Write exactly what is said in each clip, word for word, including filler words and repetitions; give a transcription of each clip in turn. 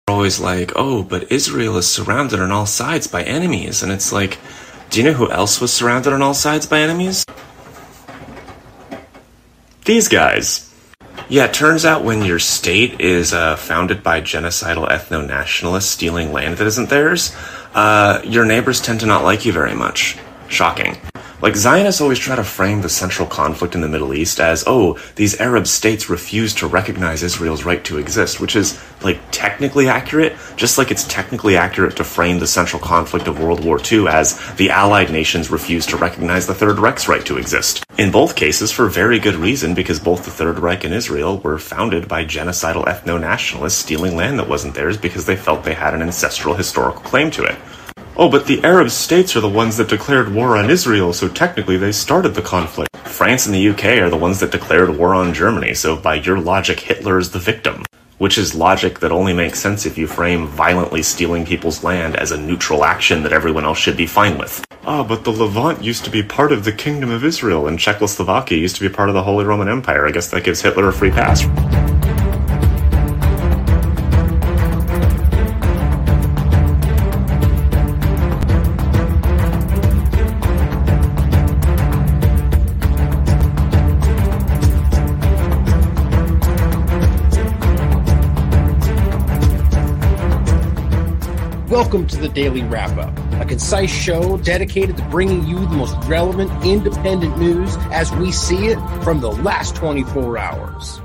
always like, oh, but Israel is surrounded on all sides by enemies. And it's like, do you know who else was surrounded on all sides by enemies? These guys. Yeah, it turns out when your state is uh, founded by genocidal ethno-nationalists stealing land that isn't theirs, uh, your neighbors tend to not like you very much. Shocking. Like, Zionists always try to frame the central conflict in the Middle East as, oh, these Arab states refuse to recognize Israel's right to exist, which is, like, technically accurate, just like it's technically accurate to frame the central conflict of World War Two as the Allied nations refuse to recognize the Third Reich's right to exist. In both cases, for very good reason, because both the Third Reich and Israel were founded by genocidal ethno-nationalists stealing land that wasn't theirs because they felt they had an ancestral historical claim to it. Oh, but the Arab states are the ones that declared war on Israel, so technically they started the conflict. France and the U K are the ones that declared war on Germany, so by your logic, Hitler is the victim. Which is logic that only makes sense if you frame violently stealing people's land as a neutral action that everyone else should be fine with. Ah, but the Levant used to be part of the Kingdom of Israel, and Czechoslovakia used to be part of the Holy Roman Empire. I guess that gives Hitler a free pass. Welcome to the Daily Wrap-Up, a concise show dedicated to bringing you the most relevant independent news as we see it from the last twenty-four hours.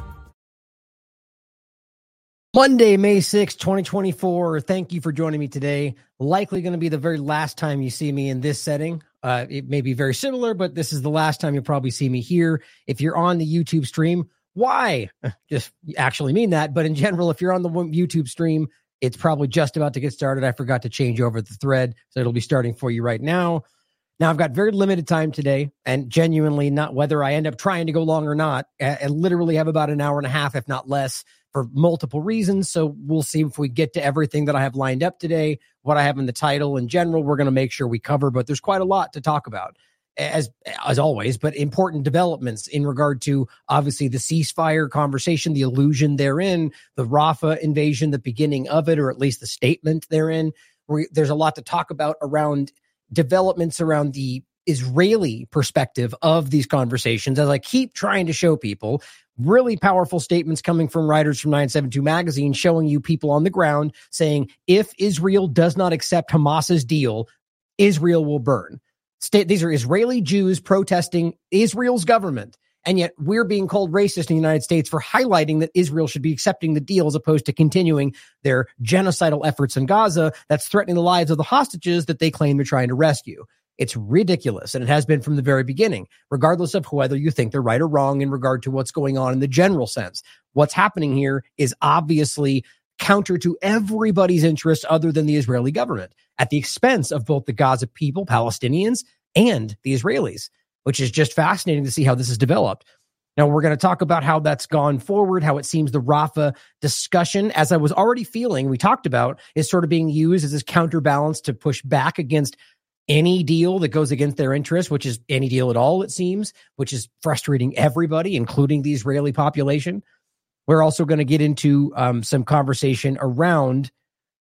Monday, May sixth, twenty twenty-four. Thank you for joining me today. Likely going to be the very last time you see me in this setting. Uh, it may be very similar, but this is the last time you'll probably see me here. If you're on the YouTube stream, why? Just actually mean that. But in general, if you're on the YouTube stream, it's probably just about to get started. I forgot to change over the thread, so it'll be starting for you right now. Now, I've got very limited time today, and genuinely not whether I end up trying to go long or not. I literally have about an hour and a half, if not less, for multiple reasons. So we'll see if we get to everything that I have lined up today, what I have in the title. In general, we're going to make sure we cover, but there's quite a lot to talk about. As as always, but important developments in regard to, obviously, the ceasefire conversation, the illusion therein, the Rafah invasion, the beginning of it, or at least the statement therein. Where there's a lot to talk about around developments around the Israeli perspective of these conversations. As I keep trying to show people, really powerful statements coming from writers from nine seventy-two magazine showing you people on the ground saying, if Israel does not accept Hamas's deal, Israel will burn. State, these are Israeli Jews protesting Israel's government, and yet we're being called racist in the United States for highlighting that Israel should be accepting the deal as opposed to continuing their genocidal efforts in Gaza that's threatening the lives of the hostages that they claim they're trying to rescue. It's ridiculous, and it has been from the very beginning, regardless of whether you think they're right or wrong in regard to what's going on in the general sense. What's happening here is obviously counter to everybody's interest other than the Israeli government, at the expense of both the Gaza people, Palestinians, and the Israelis, which is just fascinating to see how this has developed. Now, we're going to talk about how that's gone forward, how it seems the Rafah discussion, as I was already feeling, we talked about, is sort of being used as this counterbalance to push back against any deal that goes against their interests, which is any deal at all, it seems, which is frustrating everybody, including the Israeli population. We're also going to get into um, some conversation around,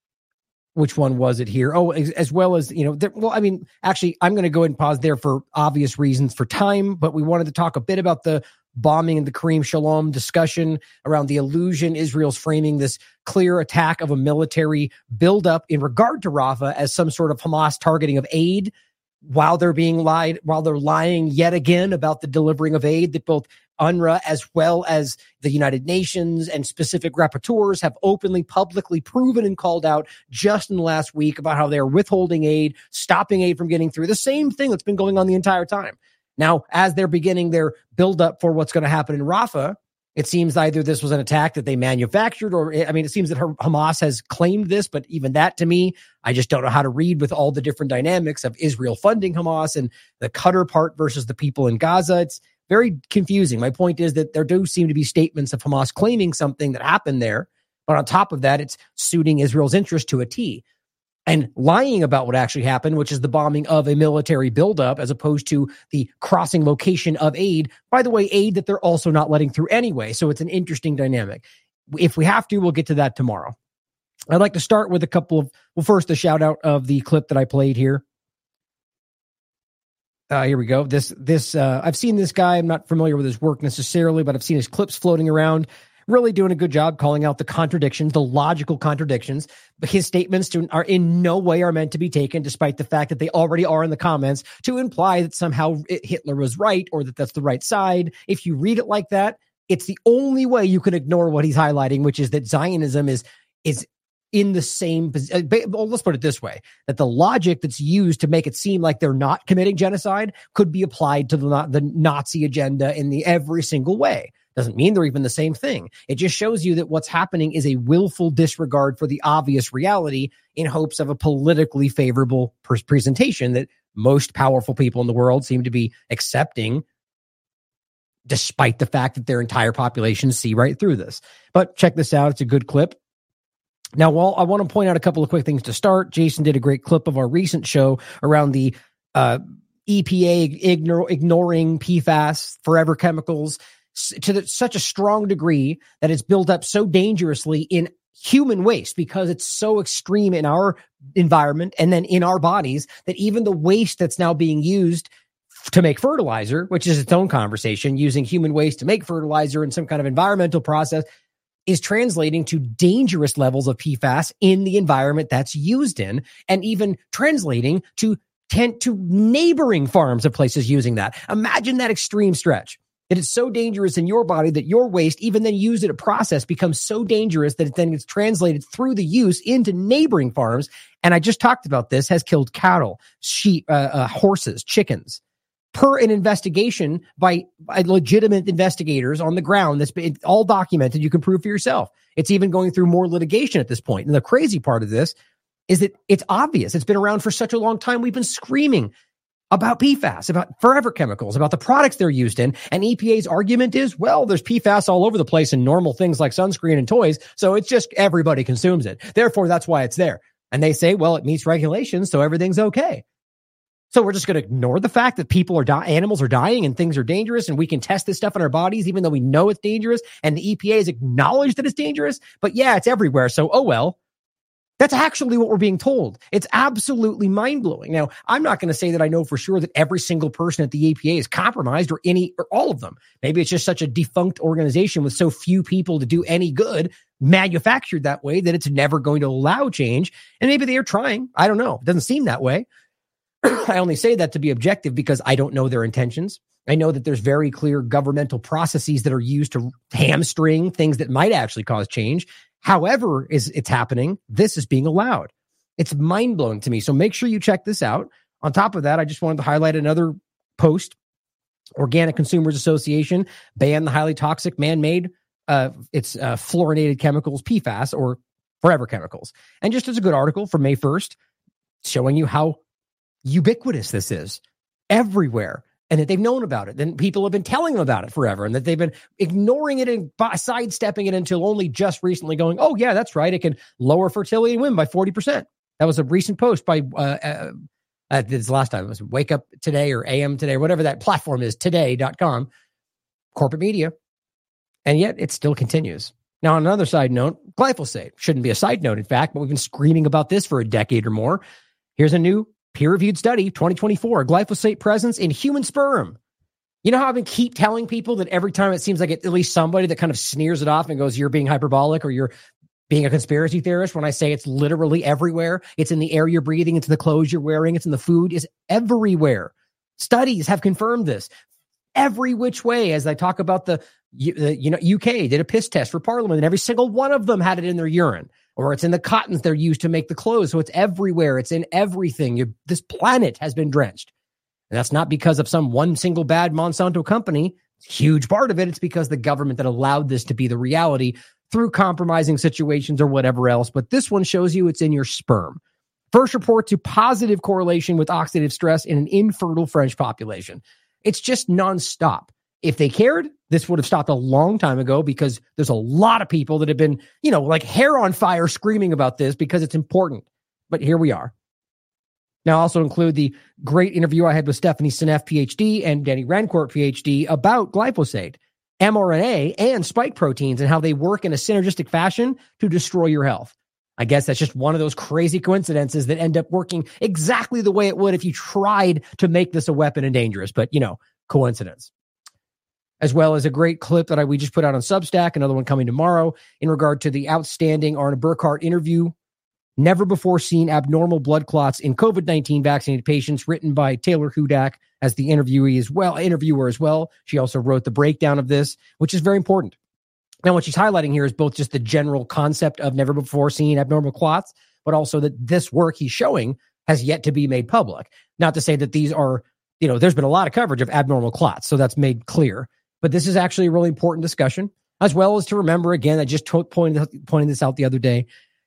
which one was it here? Oh, as, as well as, you know, there, well, I mean, actually, I'm going to go ahead and pause there for obvious reasons for time, but we wanted to talk a bit about the bombing and the Kareem Shalom discussion around the illusion Israel's framing this clear attack of a military buildup in regard to Rafah as some sort of Hamas targeting of aid, while they're being lied, while they're lying yet again about the delivering of aid that both U N R W A as well as the United Nations and specific rapporteurs have openly, publicly proven and called out just in the last week about how they're withholding aid, stopping aid from getting through. The same thing that's been going on the entire time. Now, as they're beginning their buildup for what's going to happen in Rafah, it seems either this was an attack that they manufactured, or, I mean, it seems that Hamas has claimed this, but even that, to me, I just don't know how to read with all the different dynamics of Israel funding Hamas and the Qatar part versus the people in Gaza. It's very confusing. My point is that there do seem to be statements of Hamas claiming something that happened there, but on top of that, it's suiting Israel's interest to a T. And lying about what actually happened, which is the bombing of a military buildup, as opposed to the crossing location of aid. By the way, aid that they're also not letting through anyway. So it's an interesting dynamic. If we have to, we'll get to that tomorrow. I'd like to start with a couple of, well, first, a shout out of the clip that I played here. Uh, here we go. This, this, uh, I've seen this guy. I'm not familiar with his work necessarily, but I've seen his clips floating around, really doing a good job calling out the contradictions, the logical contradictions. But his statements to, are in no way are meant to be taken, despite the fact that they already are in the comments, to imply that somehow Hitler was right or that that's the right side. If you read it like that, it's the only way you can ignore what he's highlighting, which is that Zionism is, is, in the same, well, let's put it this way, that the logic that's used to make it seem like they're not committing genocide could be applied to the, the Nazi agenda in the every single way. Doesn't mean they're even the same thing. It just shows you that what's happening is a willful disregard for the obvious reality in hopes of a politically favorable pres- presentation that most powerful people in the world seem to be accepting, despite the fact that their entire population see right through this. But check this out. It's a good clip. Now, while I want to point out a couple of quick things to start, Jason did a great clip of our recent show around the uh, E P A ignore, ignoring P FAS, forever chemicals, to the, such a strong degree that it's built up so dangerously in human waste because it's so extreme in our environment and then in our bodies that even the waste that's now being used to make fertilizer, which is its own conversation, using human waste to make fertilizer in some kind of environmental process, is translating to dangerous levels of P FAS in the environment that's used in, and even translating to tent to neighboring farms of places using that. Imagine that extreme stretch. It is so dangerous in your body that your waste, even then used in a process, becomes so dangerous that it then gets translated through the use into neighboring farms. And I just talked about this, has killed cattle, sheep, uh, uh, horses, chickens. Per an investigation by, by legitimate investigators on the ground that's been all documented, you can prove for yourself. It's even going through more litigation at this point. And the crazy part of this is that it's obvious. It's been around for such a long time. We've been screaming about P FAS, about forever chemicals, about the products they're used in. And E P A's argument is, well, there's P FAS all over the place in normal things like sunscreen and toys. So it's just everybody consumes it. Therefore, that's why it's there. And they say, well, it meets regulations, so everything's okay. So we're just going to ignore the fact that people are dying, animals are dying and things are dangerous, and we can test this stuff in our bodies even though we know it's dangerous, and the E P A has acknowledged that it's dangerous, but yeah, it's everywhere. So, oh well. That's actually what we're being told. It's absolutely mind-blowing. Now, I'm not going to say that I know for sure that every single person at the E P A is compromised, or any, or all of them. Maybe it's just such a defunct organization with so few people to do any good, manufactured that way, that it's never going to allow change. And maybe they are trying. I don't know. It doesn't seem that way. I only say that to be objective because I don't know their intentions. I know that there's very clear governmental processes that are used to hamstring things that might actually cause change. However, is it's happening, this is being allowed. It's mind-blowing to me. So make sure you check this out. On top of that, I just wanted to highlight another post. Organic Consumers Association banned the highly toxic man-made, uh, it's uh, fluorinated chemicals, P FAS, or forever chemicals. And just as a good article from May first, showing you how ubiquitous this is everywhere, and that they've known about it. Then people have been telling them about it forever, and that they've been ignoring it and sidestepping it until only just recently going, oh yeah, that's right. It can lower fertility in women by forty percent. That was a recent post by, uh, uh, uh this last time it was Wake Up Today or A M Today, or whatever that platform is, today dot com, corporate media. And yet it still continues. Now, on another side note, glyphosate shouldn't be a side note, in fact, but we've been screaming about this for a decade or more. Here's a new peer-reviewed study, twenty twenty-four, glyphosate presence in human sperm. You know how I've been keep telling people that every time it seems like it, at least somebody that kind of sneers it off and goes, you're being hyperbolic or you're being a conspiracy theorist, when I say it's literally everywhere. It's in the air you're breathing, it's in the clothes you're wearing, it's in the food, it's everywhere. Studies have confirmed this every which way. As I talk about the, the you know, U K did a piss test for Parliament, and every single one of them had it in their urine. Or it's in the cottons they're used to make the clothes. So it's everywhere. It's in everything. You're, this planet has been drenched. And that's not because of some one single bad Monsanto company. It's a huge part of it. It's because the government that allowed this to be the reality through compromising situations or whatever else. But this one shows you it's in your sperm. First report to positive correlation with oxidative stress in an infertile French population. It's just nonstop. If they cared, this would have stopped a long time ago, because there's a lot of people that have been, you know, like hair on fire screaming about this because it's important. But here we are. Now, I also include the great interview I had with Stephanie Seneff, P H D, and Denny Rancourt, P H D, about glyphosate, mRNA, and spike proteins, and how they work in a synergistic fashion to destroy your health. I guess that's just one of those crazy coincidences that end up working exactly the way it would if you tried to make this a weapon and dangerous. But, you know, coincidence. As well as a great clip that I, we just put out on Substack, another one coming tomorrow, in regard to the outstanding Arne Burkhardt interview, Never Before Seen Abnormal Blood Clots in COVID nineteen Vaccinated Patients, written by Taylor Hudak as the interviewee as well, interviewer as well. She also wrote the breakdown of this, which is very important. Now, what she's highlighting here is both just the general concept of never before seen abnormal clots, but also that this work he's showing has yet to be made public. Not to say that these are, you know, there's been a lot of coverage of abnormal clots, so that's made clear. But this is actually a really important discussion, as well as to remember, again, I just to- pointed, pointed this out the other day.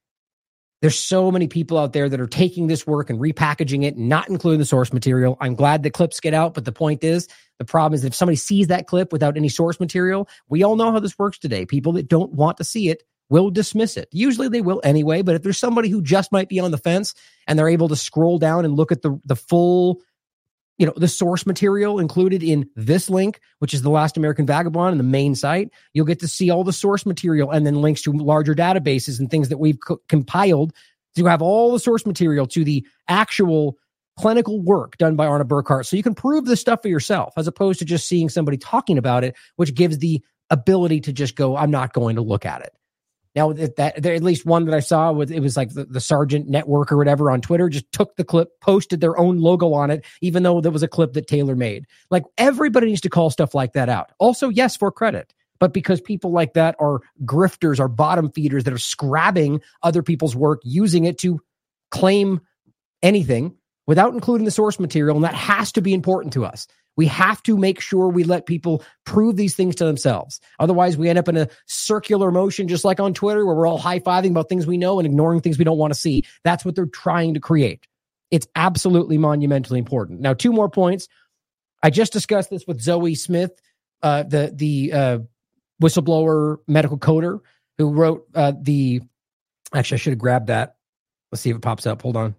There's so many people out there that are taking this work and repackaging it, not including the source material. I'm glad the clips get out, but the point is, the problem is if somebody sees that clip without any source material, we all know how this works today. People that don't want to see it will dismiss it. Usually they will anyway, but if there's somebody who just might be on the fence and they're able to scroll down and look at the, the full, you know, the source material included in this link, which is The Last American Vagabond and the main site, you'll get to see all the source material and then links to larger databases and things that we've co- compiled to have all the source material to the actual clinical work done by Arne Burkhardt. So you can prove this stuff for yourself, as opposed to just seeing somebody talking about it, which gives the ability to just go, I'm not going to look at it. Now, that, that there, at least one that I saw, was it was like the, the Sergeant Network or whatever on Twitter, just took the clip, posted their own logo on it, even though there was a clip that Taylor made. Like, everybody needs to call stuff like that out. Also, yes, for credit, but because people like that are grifters, are bottom feeders that are scrabbing other people's work, using it to claim anything without including the source material, and that has to be important to us. We have to make sure we let people prove these things to themselves. Otherwise, we end up in a circular motion, just like on Twitter, where we're all high-fiving about things we know and ignoring things we don't want to see. That's what they're trying to create. It's absolutely monumentally important. Now, two more points. I just discussed this with Zoe Smith, uh, the the uh, whistleblower medical coder who wrote uh, the... Actually, I should have grabbed that. Let's see if it pops up. Hold on.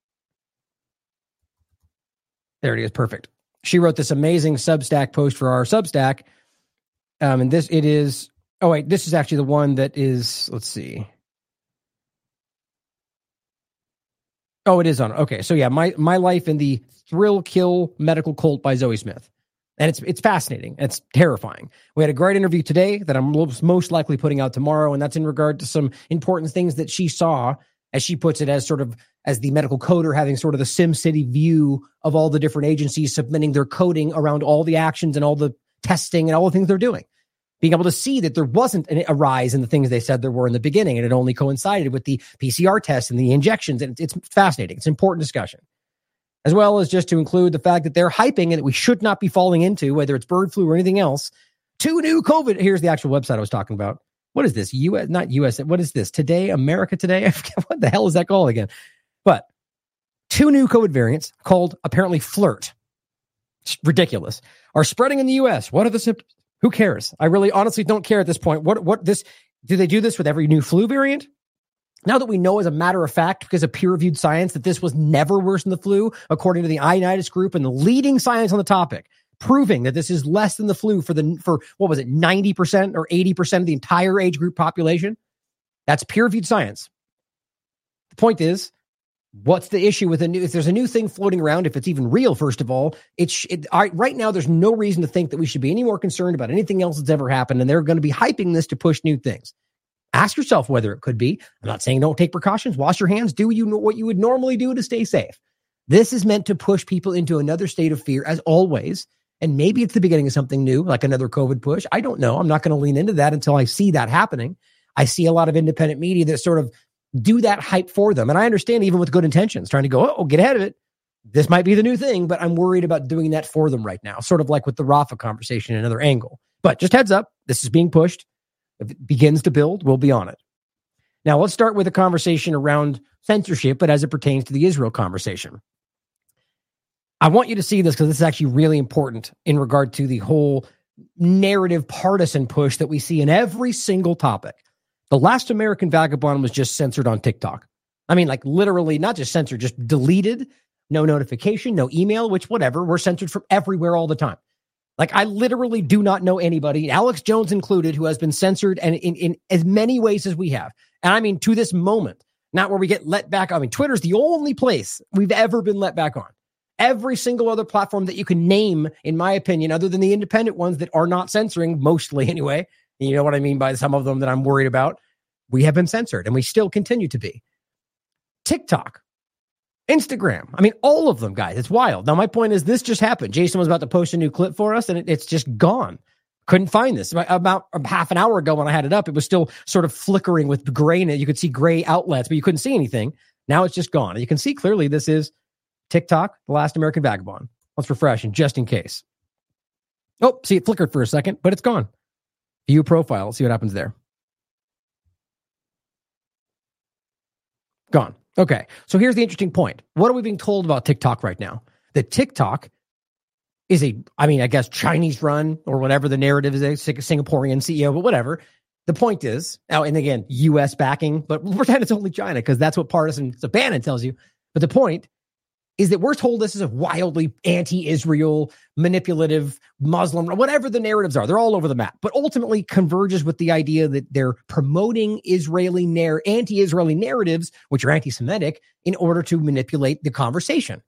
There it is. Perfect. She wrote this amazing Substack post for our Substack. Um, and this, it is, oh wait, this is actually the one that is, let's see. Oh, it is on. Okay. So yeah, my, my life in the thrill kill medical cult by Zoe Smith. And it's, it's fascinating. It's terrifying. We had a great interview today that I'm most likely putting out tomorrow. And that's in regard to some important things that she saw, as she puts it, as sort of as the medical coder, having sort of the SimCity view of all the different agencies submitting their coding around all the actions and all the testing and all the things they're doing. Being able to see that there wasn't an, a rise in the things they said there were in the beginning, and it only coincided with the P C R tests and the injections. And it's fascinating. It's an important discussion. As well as just to include the fact that they're hyping and that we should not be falling into, whether it's bird flu or anything else, two new COVID. Here's the actual website I was talking about. What is this? U S, not U S. What is this? Today, America Today? I forget what the hell is that called again? But two new COVID variants called apparently Flirt. It's ridiculous. Are spreading in the U S. What are the symptoms? Who cares? I really honestly don't care at this point. What, what this, do they do this with every new flu variant? Now that we know as a matter of fact, because of peer-reviewed science, that this was never worse than the flu, according to the Ioannidis group and the leading science on the topic, proving that this is less than the flu for the, for what was it, ninety percent or eighty percent of the entire age group population. That's peer-reviewed science. The point is, what's the issue with a new, if there's a new thing floating around, if it's even real, first of all, it's it, I, right now, there's no reason to think that we should be any more concerned about anything else that's ever happened. And they're going to be hyping this to push new things. Ask yourself whether it could be. I'm not saying don't take precautions. Wash your hands. Do you know what you would normally do to stay safe? This is meant to push people into another state of fear, as always. And maybe it's the beginning of something new, like another COVID push. I don't know. I'm not going to lean into that until I see that happening. I see a lot of independent media that sort of do that hype for them. And I understand, even with good intentions, trying to go, oh, get ahead of it. This might be the new thing, but I'm worried about doing that for them right now. Sort of like with the Rafa conversation, another angle. But just heads up, this is being pushed. If it begins to build, we'll be on it. Now, let's start with a conversation around censorship, but as it pertains to the Israel conversation. I want you to see this because this is actually really important in regard to the whole narrative partisan push that we see in every single topic. The Last American Vagabond was just censored on TikTok. I mean, like literally not just censored, just deleted, no notification, no email, which whatever. We're censored from everywhere all the time. Like, I literally do not know anybody, Alex Jones included, who has been censored and in, in as many ways as we have. And I mean, to this moment, not where we get let back. I mean, Twitter's the only place we've ever been let back on. Every single other platform that you can name, in my opinion, other than the independent ones that are not censoring, mostly anyway, you know what I mean by some of them that I'm worried about, we have been censored, and we still continue to be. TikTok, Instagram, I mean, all of them, guys. It's wild. Now, my point is this just happened. Jason was about to post a new clip for us, and it, it's just gone. Couldn't find this. About half an hour ago when I had it up, it was still sort of flickering with gray in it. You could see gray outlets, but you couldn't see anything. Now it's just gone. And you can see clearly this is TikTok, The Last American Vagabond. Let's refresh and just in case. Oh, see, it flickered for a second, but it's gone. View profile. Let's see what happens there. Gone. Okay. So here's the interesting point. What are we being told about TikTok right now? That TikTok is a, I mean, I guess Chinese run or whatever the narrative is, a Singaporean C E O, but whatever. The point is, oh, and again, U S backing, but we'll pretend it's only China because that's what partisan Bannon tells you. But the point is that we're told this is a wildly anti-Israel, manipulative, Muslim, whatever the narratives are. They're all over the map, but ultimately converges with the idea that they're promoting Israeli narr- anti-Israeli narratives, which are anti-Semitic, in order to manipulate the conversation.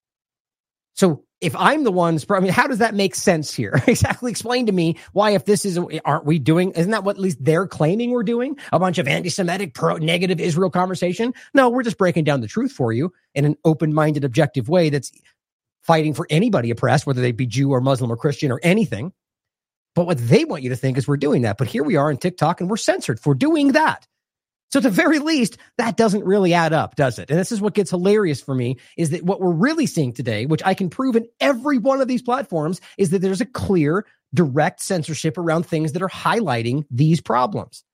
So if I'm the ones, I mean, how does that make sense here? Exactly. Explain to me why, if this is, aren't we doing, isn't that what at least they're claiming we're doing? A bunch of anti-Semitic, pro negative Israel conversation? No, we're just breaking down the truth for you in an open-minded, objective way that's fighting for anybody oppressed, whether they be Jew or Muslim or Christian or anything. But what they want you to think is we're doing that. But here we are on TikTok and we're censored for doing that. So at the very least, that doesn't really add up, does it? And this is what gets hilarious for me, is that what we're really seeing today, which I can prove in every one of these platforms, is that there's a clear, direct censorship around things that are highlighting these problems.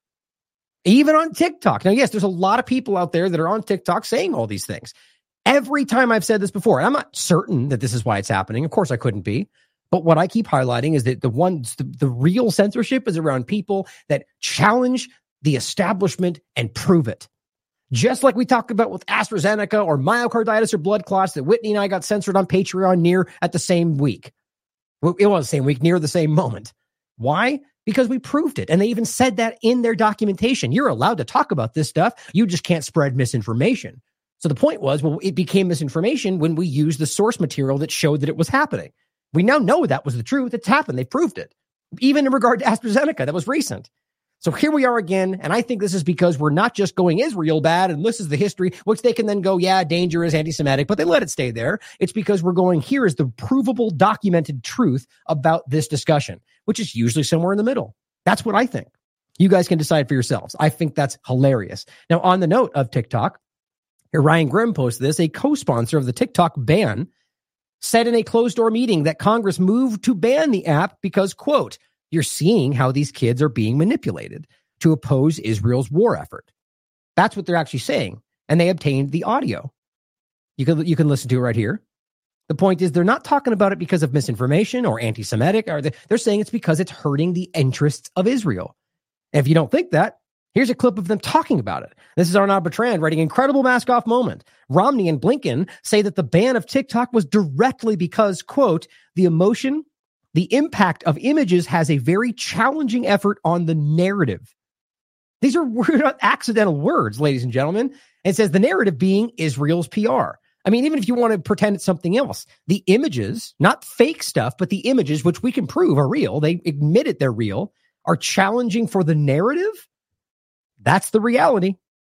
Even on TikTok. Now, yes, there's a lot of people out there that are on TikTok saying all these things. Every time I've said this before, and I'm not certain that this is why it's happening. Of course, I couldn't be. But what I keep highlighting is that the ones, the, the real censorship is around people that challenge the establishment and prove it. Just like we talked about with AstraZeneca or myocarditis or blood clots that Whitney and I got censored on Patreon near at the same week. Well, it was the same week, near the same moment. Why? Because we proved it. And they even said that in their documentation. You're allowed to talk about this stuff. You just can't spread misinformation. So the point was, well, it became misinformation when we used the source material that showed that it was happening. We now know that was the truth. It's happened. They proved it. Even in regard to AstraZeneca, that was recent. So here we are again, and I think this is because we're not just going Israel bad, and this is the history, which they can then go, yeah, danger is anti-Semitic, but they let it stay there. It's because we're going, here is the provable, documented truth about this discussion, which is usually somewhere in the middle. That's what I think. You guys can decide for yourselves. I think that's hilarious. Now, on the note of TikTok, here Ryan Grimm posted this, a co-sponsor of the TikTok ban said in a closed-door meeting that Congress moved to ban the app because, quote, you're seeing how these kids are being manipulated to oppose Israel's war effort. That's what they're actually saying. And they obtained the audio. You can, you can listen to it right here. The point is, they're not talking about it because of misinformation or anti-Semitic. Or they, they're saying it's because it's hurting the interests of Israel. And if you don't think that, here's a clip of them talking about it. This is Arnaud Bertrand writing, incredible mask-off moment. Romney and Blinken say that the ban of TikTok was directly because, quote, the emotion, the impact of images has a very challenging effort on the narrative. These are not accidental words, ladies and gentlemen. And it says the narrative being Israel's P R. I mean, even if you want to pretend it's something else, the images, not fake stuff, but the images, which we can prove are real, they admit it they're real, are challenging for the narrative. That's the reality.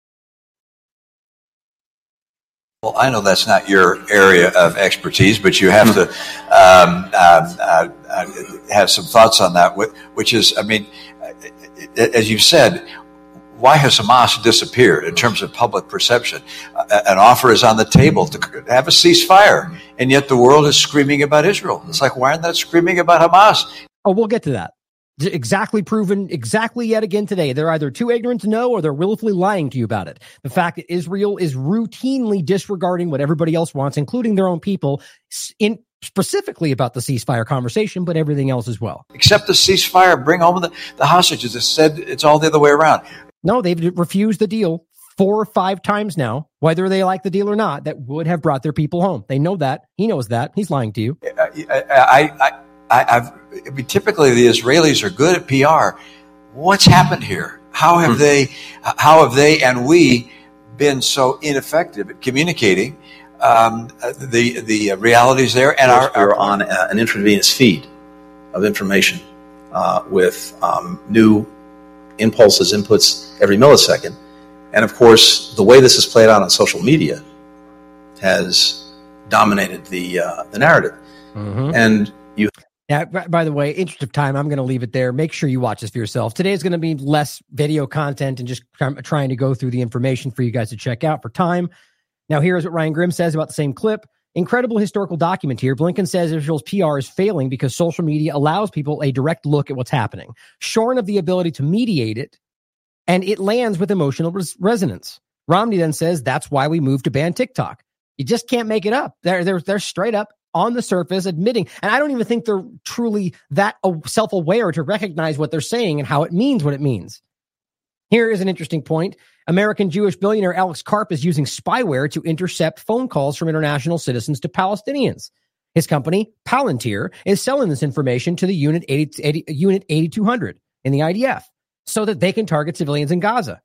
Well, I know that's not your area of expertise, but you have to um, uh, uh, uh, have some thoughts on that, which is, I mean, as you've said, why has Hamas disappeared in terms of public perception? An offer is on the table to have a ceasefire, and yet the world is screaming about Israel. It's like, why aren't they screaming about Hamas? Oh, we'll get to that. Exactly proven, exactly yet again today. They're either too ignorant to know or they're willfully lying to you about it. The fact that Israel is routinely disregarding what everybody else wants, including their own people, in specifically about the ceasefire conversation, but everything else as well. Except the ceasefire, bring home the, the hostages. It said it's all the other way around. No, they've refused the deal four or five times now, whether they like the deal or not, that would have brought their people home. They know that. He knows that. He's lying to you. I, I, I, I, I've, I mean, typically the Israelis are good at P R. What's happened here? How have they, how have they and we been so ineffective at communicating um, the the realities there. And our, we're our on a, an intravenous feed of information uh, with um, new impulses, inputs every millisecond. And of course, the way this is played out on social media has dominated the uh, the narrative. Mm-hmm. And you. Yeah, by the way, interest of time, I'm going to leave it there. Make sure you watch this for yourself. Today is going to be less video content and just trying to go through the information for you guys to check out for time. Now, here's what Ryan Grim says about the same clip. Incredible historical document here. Blinken says Israel's P R is failing because social media allows people a direct look at what's happening, shorn of the ability to mediate it, and it lands with emotional res- resonance. Romney then says that's why we moved to ban TikTok. You just can't make it up. They're, they're, they're straight up on the surface admitting, and I don't even think they're truly that self-aware to recognize what they're saying and how it means what it means. Here is an interesting point. American Jewish billionaire Alex Karp is using spyware to intercept phone calls from international citizens to Palestinians. His company, Palantir, is selling this information to the Unit eighty, eighty, Unit eighty-two hundred in the I D F so that they can target civilians in Gaza.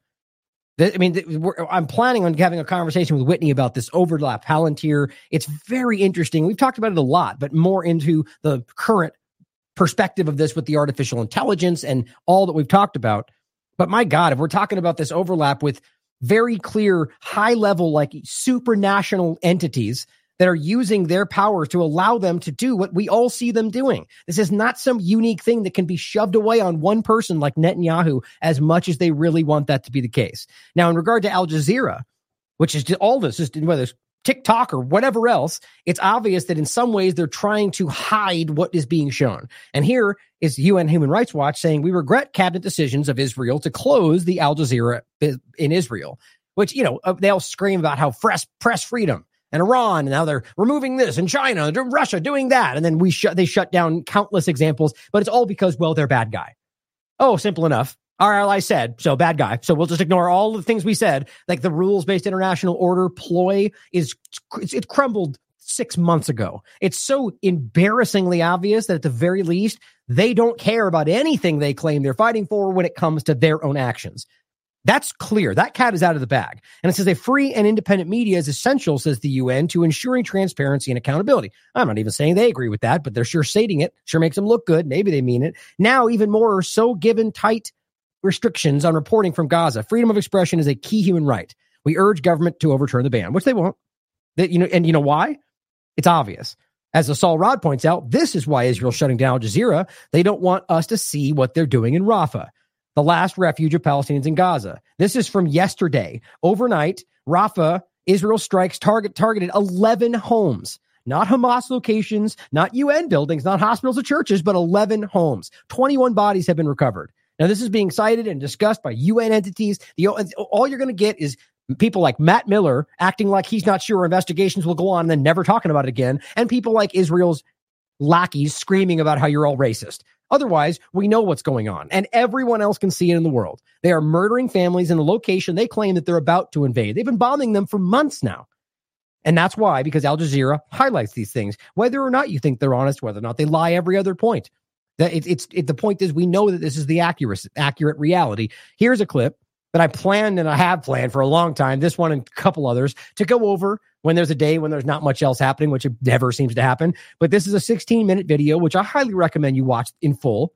I mean, we're, I'm planning on having a conversation with Whitney about this overlap, Palantir. It's very interesting. We've talked about it a lot, but more into the current perspective of this with the artificial intelligence and all that we've talked about. But my God, if we're talking about this overlap with very clear, high-level, like supranational entities that are using their power to allow them to do what we all see them doing. This is not some unique thing that can be shoved away on one person like Netanyahu as much as they really want that to be the case. Now, in regard to Al Jazeera, which is all this, just whether it's TikTok or whatever else, it's obvious that in some ways they're trying to hide what is being shown. And here is U N Human Rights Watch saying, we regret cabinet decisions of Israel to close the Al Jazeera in Israel, which, you know, they all scream about how press, press freedom. And Iran, and now they're removing this, and China, and Russia doing that. And then we shut, they shut down countless examples, but it's all because, well, they're bad guy. Oh, simple enough. Our ally said, so bad guy. So we'll just ignore all the things we said. Like the rules-based international order ploy is, it crumbled six months ago. It's so embarrassingly obvious that at the very least, they don't care about anything they claim they're fighting for when it comes to their own actions. That's clear. That cat is out of the bag. And it says a free and independent media is essential, says the U N, to ensuring transparency and accountability. I'm not even saying they agree with that, but they're sure stating it. Sure makes them look good. Maybe they mean it. Now, even more are so given tight restrictions on reporting from Gaza. Freedom of expression is a key human right. We urge government to overturn the ban, which they won't. That, you know, and you know why? It's obvious. As Asal Rod points out, this is why Israel's shutting down Al Jazeera. They don't want us to see what they're doing in Rafah, the last refuge of Palestinians in Gaza. This is from yesterday. Overnight, Rafah, Israel strikes target targeted eleven homes. Not Hamas locations, not U N buildings, not hospitals or churches, but eleven homes. twenty-one bodies have been recovered. Now, this is being cited and discussed by U N entities. The, all you're going to get is people like Matt Miller acting like he's not sure investigations will go on and then never talking about it again, and people like Israel's lackeys screaming about how you're all racist. Otherwise, we know what's going on, and everyone else can see it in the world. They are murdering families in a location they claim that they're about to invade. They've been bombing them for months now. And that's why, because Al Jazeera highlights these things, whether or not you think they're honest, whether or not they lie every other point. That it, it's it, the point is we know that this is the accurate, accurate reality. Here's a clip that I planned and I have planned for a long time, this one and a couple others, to go over when there's a day when there's not much else happening, which it never seems to happen. But this is a sixteen-minute video, which I highly recommend you watch in full,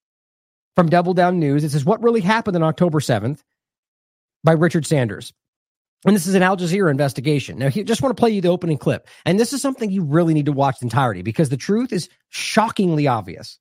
from Double Down News. It says, What Really Happened on October seventh by Richard Sanders. And this is an Al Jazeera investigation. Now, I just want to play you the opening clip. And this is something you really need to watch the entirety, because the truth is shockingly obvious.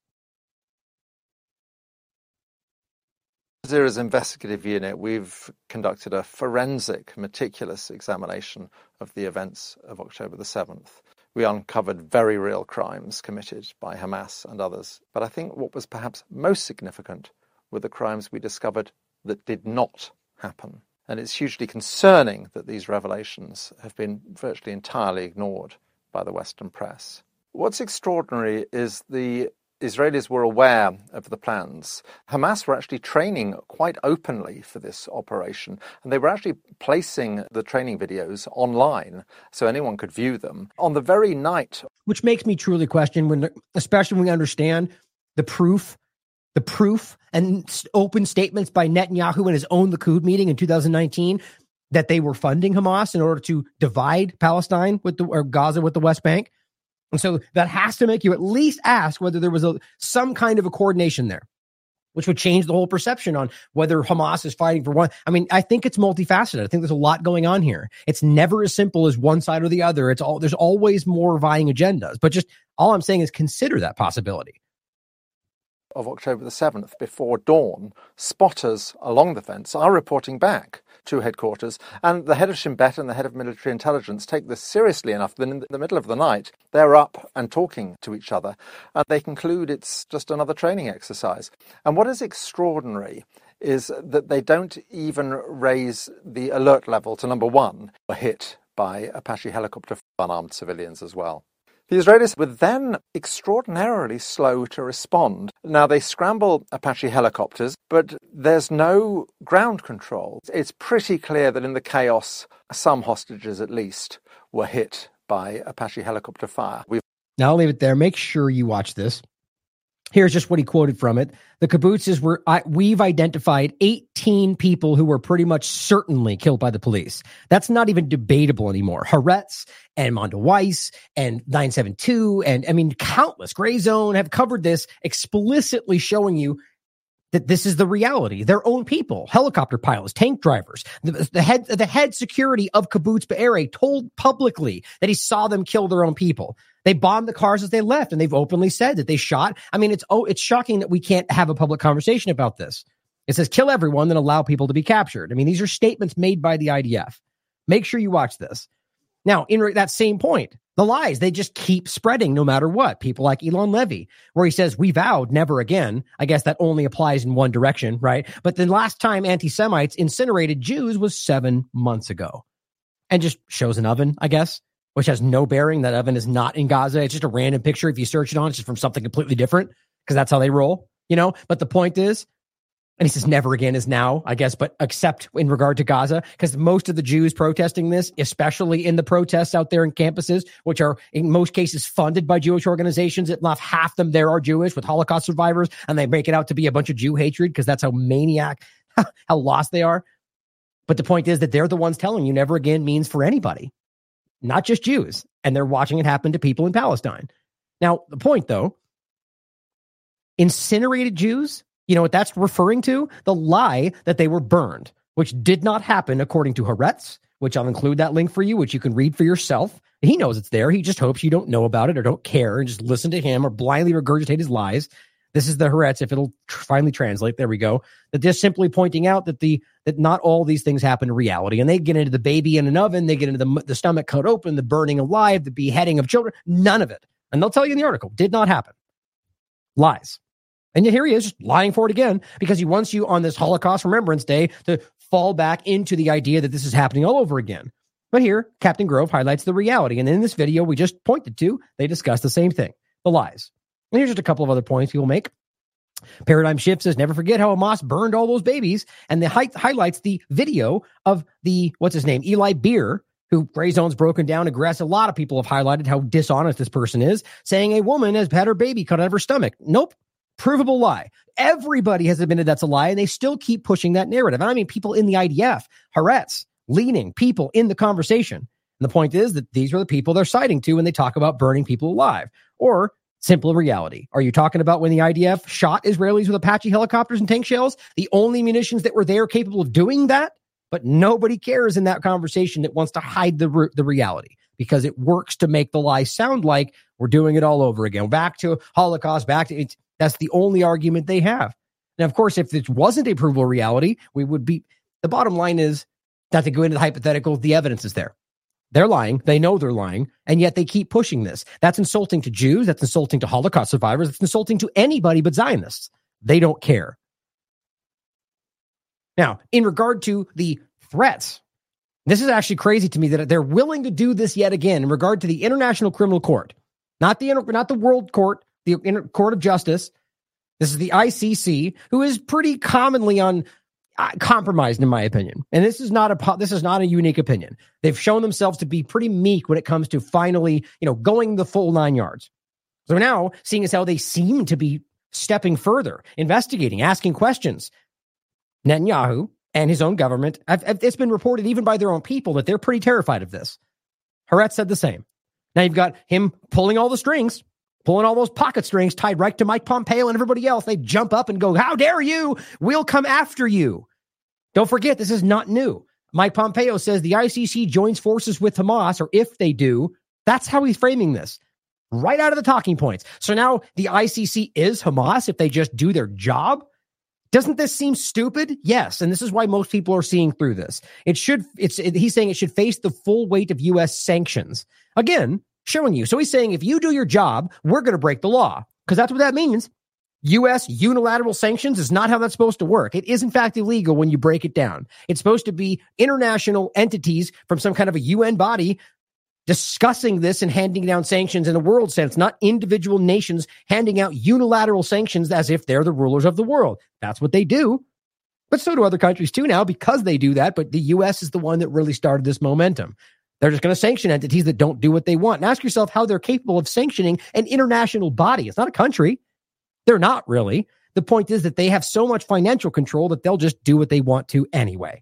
Jazeera's investigative unit, we've conducted a forensic, meticulous examination of the events of October the seventh. We uncovered very real crimes committed by Hamas and others. But I think what was perhaps most significant were the crimes we discovered that did not happen. And it's hugely concerning that these revelations have been virtually entirely ignored by the Western press. What's extraordinary is the Israelis were aware of the plans. Hamas were actually training quite openly for this operation, and they were actually placing the training videos online so anyone could view them. On the very night... Which makes me truly question, when, especially when we understand the proof, the proof and open statements by Netanyahu in his own Likud meeting in two thousand nineteen, that they were funding Hamas in order to divide Palestine with the or Gaza with the West Bank. And so that has to make you at least ask whether there was a, some kind of a coordination there, which would change the whole perception on whether Hamas is fighting for one. I mean, I think it's multifaceted. I think there's a lot going on here. It's never as simple as one side or the other. It's all, there's always more vying agendas, but just all I'm saying is consider that possibility. Of October the seventh, before dawn, spotters along the fence are reporting back to headquarters, and the head of Shin Bet and the head of military intelligence take this seriously enough that in the middle of the night they're up and talking to each other, and they conclude it's just another training exercise. And what is extraordinary is that they don't even raise the alert level to number one, were hit by Apache helicopter, unarmed civilians as well. The Israelis were then extraordinarily slow to respond. Now, they scramble Apache helicopters, but there's no ground control. It's pretty clear that in the chaos, some hostages at least were hit by Apache helicopter fire. We've now, I'll leave it there. Make sure you watch this. Here's just what he quoted from it. The kibbutzes were, I, we've identified eighteen people who were pretty much certainly killed by the police. That's not even debatable anymore. Haaretz and Mondoweiss and nine seven two and, I mean, countless, Gray Zone have covered this, explicitly showing you that this is the reality. Their own people, helicopter pilots, tank drivers, the, the head the head security of Kibbutz Be'eri told publicly that he saw them kill their own people. They bombed the cars as they left, and they've openly said that they shot. I mean, it's oh, it's shocking that we can't have a public conversation about this. It says kill everyone, then allow people to be captured. I mean, these are statements made by the I D F. Make sure you watch this. Now, in re- that same point, the lies, they just keep spreading no matter what. People like Elon Levy, where he says, we vowed never again. I guess that only applies in one direction, right? But the last time anti-Semites incinerated Jews was seven months ago. And just shows an oven, I guess, which has no bearing. That oven is not in Gaza. It's just a random picture. If you search it on, it's just from something completely different, because that's how they roll, you know? But the point is, and he says never again is now, I guess, but except in regard to Gaza, because most of the Jews protesting this, especially in the protests out there in campuses, which are in most cases funded by Jewish organizations, if not half them there are Jewish with Holocaust survivors, and they make it out to be a bunch of Jew hatred because that's how maniac, how lost they are. But the point is that they're the ones telling you never again means for anybody, not just Jews. And they're watching it happen to people in Palestine. Now, the point, though, incinerated Jews, you know what that's referring to? The lie that they were burned, which did not happen according to Haaretz, which I'll include that link for you, which you can read for yourself. He knows it's there. He just hopes you don't know about it or don't care and just listen to him or blindly regurgitate his lies. This is the Haaretz, if it'll tr- finally translate. There we go. That just simply pointing out that the that not all these things happen in reality. And they get into the baby in an oven, they get into the, the stomach cut open, the burning alive, the beheading of children. None of it. And they'll tell you in the article, did not happen. Lies. And yet here he is just lying for it again, because he wants you on this Holocaust Remembrance Day to fall back into the idea that this is happening all over again. But here, Captain Grove highlights the reality. And in this video we just pointed to, they discuss the same thing, the lies. And here's just a couple of other points he will make. Paradigm Shift says, never forget how Hamas burned all those babies. And the hi- highlights the video of the, what's his name, Eli Beer, who Gray Zone's broken down aggressive. A lot of people have highlighted how dishonest this person is, saying a woman has had her baby cut out of her stomach. Nope. Provable lie. Everybody has admitted that's a lie, and they still keep pushing that narrative. And I mean, people in the I D F, Haaretz, leading people in the conversation. And the point is that these are the people they're citing to when they talk about burning people alive. Or simple reality. Are you talking about when the I D F shot Israelis with Apache helicopters and tank shells? The only munitions that were there capable of doing that? But nobody cares in that conversation that wants to hide the re- the reality, because it works to make the lie sound like we're doing it all over again. Back to Holocaust, back to it. That's the only argument they have. Now, of course, if this wasn't a provable reality, we would be, the bottom line is, not to go into the hypothetical, the evidence is there. They're lying. They know they're lying. And yet they keep pushing this. That's insulting to Jews. That's insulting to Holocaust survivors. It's insulting to anybody but Zionists. They don't care. Now, in regard to the threats, this is actually crazy to me that they're willing to do this yet again in regard to the International Criminal Court, not the not the World Court, the Inter- Court of Justice. This is the I C C, who is pretty commonly on uh, compromised, in my opinion. And this is not a this is not a unique opinion. They've shown themselves to be pretty meek when it comes to finally, you know, going the full nine yards. So now, seeing as how they seem to be stepping further, investigating, asking questions, Netanyahu, and his own government. I've, I've, it's been reported even by their own people that they're pretty terrified of this. Haaretz said the same. Now you've got him pulling all the strings, pulling all those pocket strings tied right to Mike Pompeo and everybody else. They jump up and go, how dare you? We'll come after you. Don't forget, this is not new. Mike Pompeo says the I C C joins forces with Hamas, or if they do, that's how he's framing this. Right out of the talking points. So now the I C C is Hamas if they just do their job? Doesn't this seem stupid? Yes, and this is why most people are seeing through this. It should. It's. It, he's saying it should face the full weight of U S sanctions. Again, showing you. So he's saying if you do your job, we're going to break the law, because that's what that means. U S unilateral sanctions is not how that's supposed to work. It is, in fact, illegal when you break it down. It's supposed to be international entities from some kind of a U N body discussing this and handing down sanctions in a world sense, not individual nations handing out unilateral sanctions as if they're the rulers of the world. That's what they do. But so do other countries too now, because they do that. But the U S is the one that really started this momentum. They're just going to sanction entities that don't do what they want. And ask yourself how they're capable of sanctioning an international body. It's not a country. They're not really. The point is that they have so much financial control that they'll just do what they want to anyway.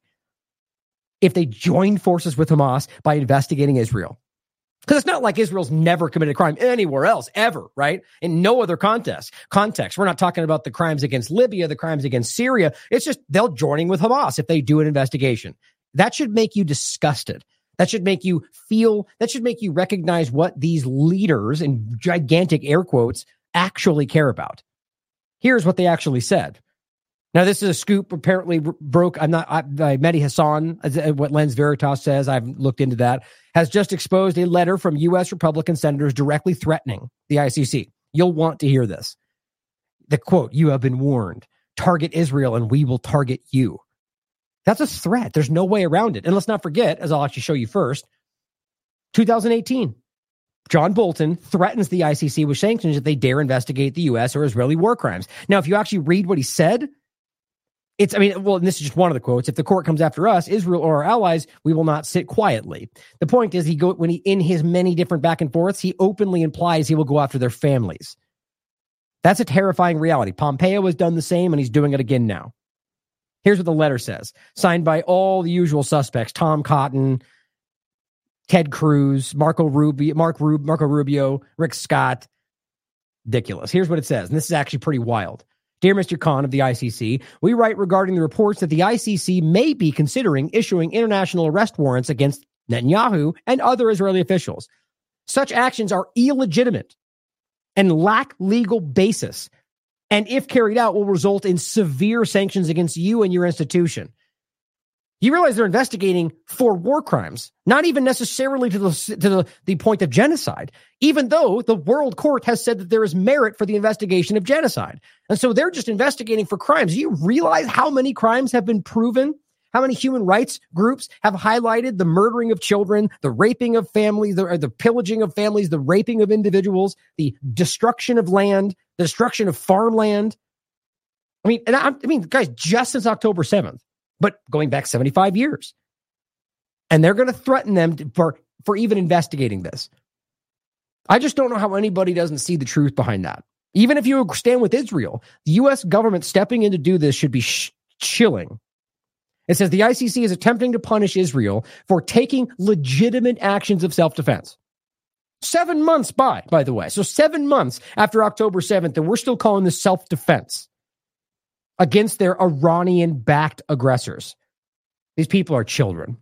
If they join forces with Hamas by investigating Israel. Because it's not like Israel's never committed a crime anywhere else, ever, right? In no other context. Context. We're not talking about the crimes against Libya, the crimes against Syria. It's just they'll joining with Hamas if they do an investigation. That should make you disgusted. That should make you feel, that should make you recognize what these leaders, in gigantic air quotes, actually care about. Here's what they actually said. Now, this is a scoop apparently broke. I'm not, I, I, Mehdi Hassan, what Lens Veritas says, I've looked into that, has just exposed a letter from U S Republican senators directly threatening the I C C. You'll want to hear this. The quote, "You have been warned. Target Israel and we will target you." That's a threat. There's no way around it. And let's not forget, as I'll actually show you first, two thousand eighteen. John Bolton threatens the I C C with sanctions if they dare investigate the U S or Israeli war crimes. Now, if you actually read what he said, it's, I mean, well, and this is just one of the quotes. If the court comes after us, Israel or our allies, we will not sit quietly. The point is, he go when he, in his many different back and forths, he openly implies he will go after their families. That's a terrifying reality. Pompeo has done the same, and he's doing it again now. Here's what the letter says, signed by all the usual suspects: Tom Cotton, Ted Cruz, Marco Rubio, Mark Rub, Marco Rubio, Rick Scott. Ridiculous. Here's what it says, and this is actually pretty wild. Dear Mister Khan of the I C C, we write regarding the reports that the I C C may be considering issuing international arrest warrants against Netanyahu and other Israeli officials. Such actions are illegitimate and lack legal basis, and if carried out, will result in severe sanctions against you and your institution. You realize they're investigating for war crimes, not even necessarily to the to the, the point of genocide, even though the World Court has said that there is merit for the investigation of genocide. And so they're just investigating for crimes. Do you realize how many crimes have been proven? How many human rights groups have highlighted the murdering of children, the raping of families, the, the pillaging of families, the raping of individuals, the destruction of land, the destruction of farmland? I mean, and I, I mean, guys, just since October seventh. But going back seventy-five years. And they're going to threaten them to, for, for even investigating this. I just don't know how anybody doesn't see the truth behind that. Even if you stand with Israel, the U S government stepping in to do this should be sh- chilling. It says the I C C is attempting to punish Israel for taking legitimate actions of self-defense. Seven months by, by the way. So seven months after October seventh, and we're still calling this self-defense against their Iranian-backed aggressors. These people are children.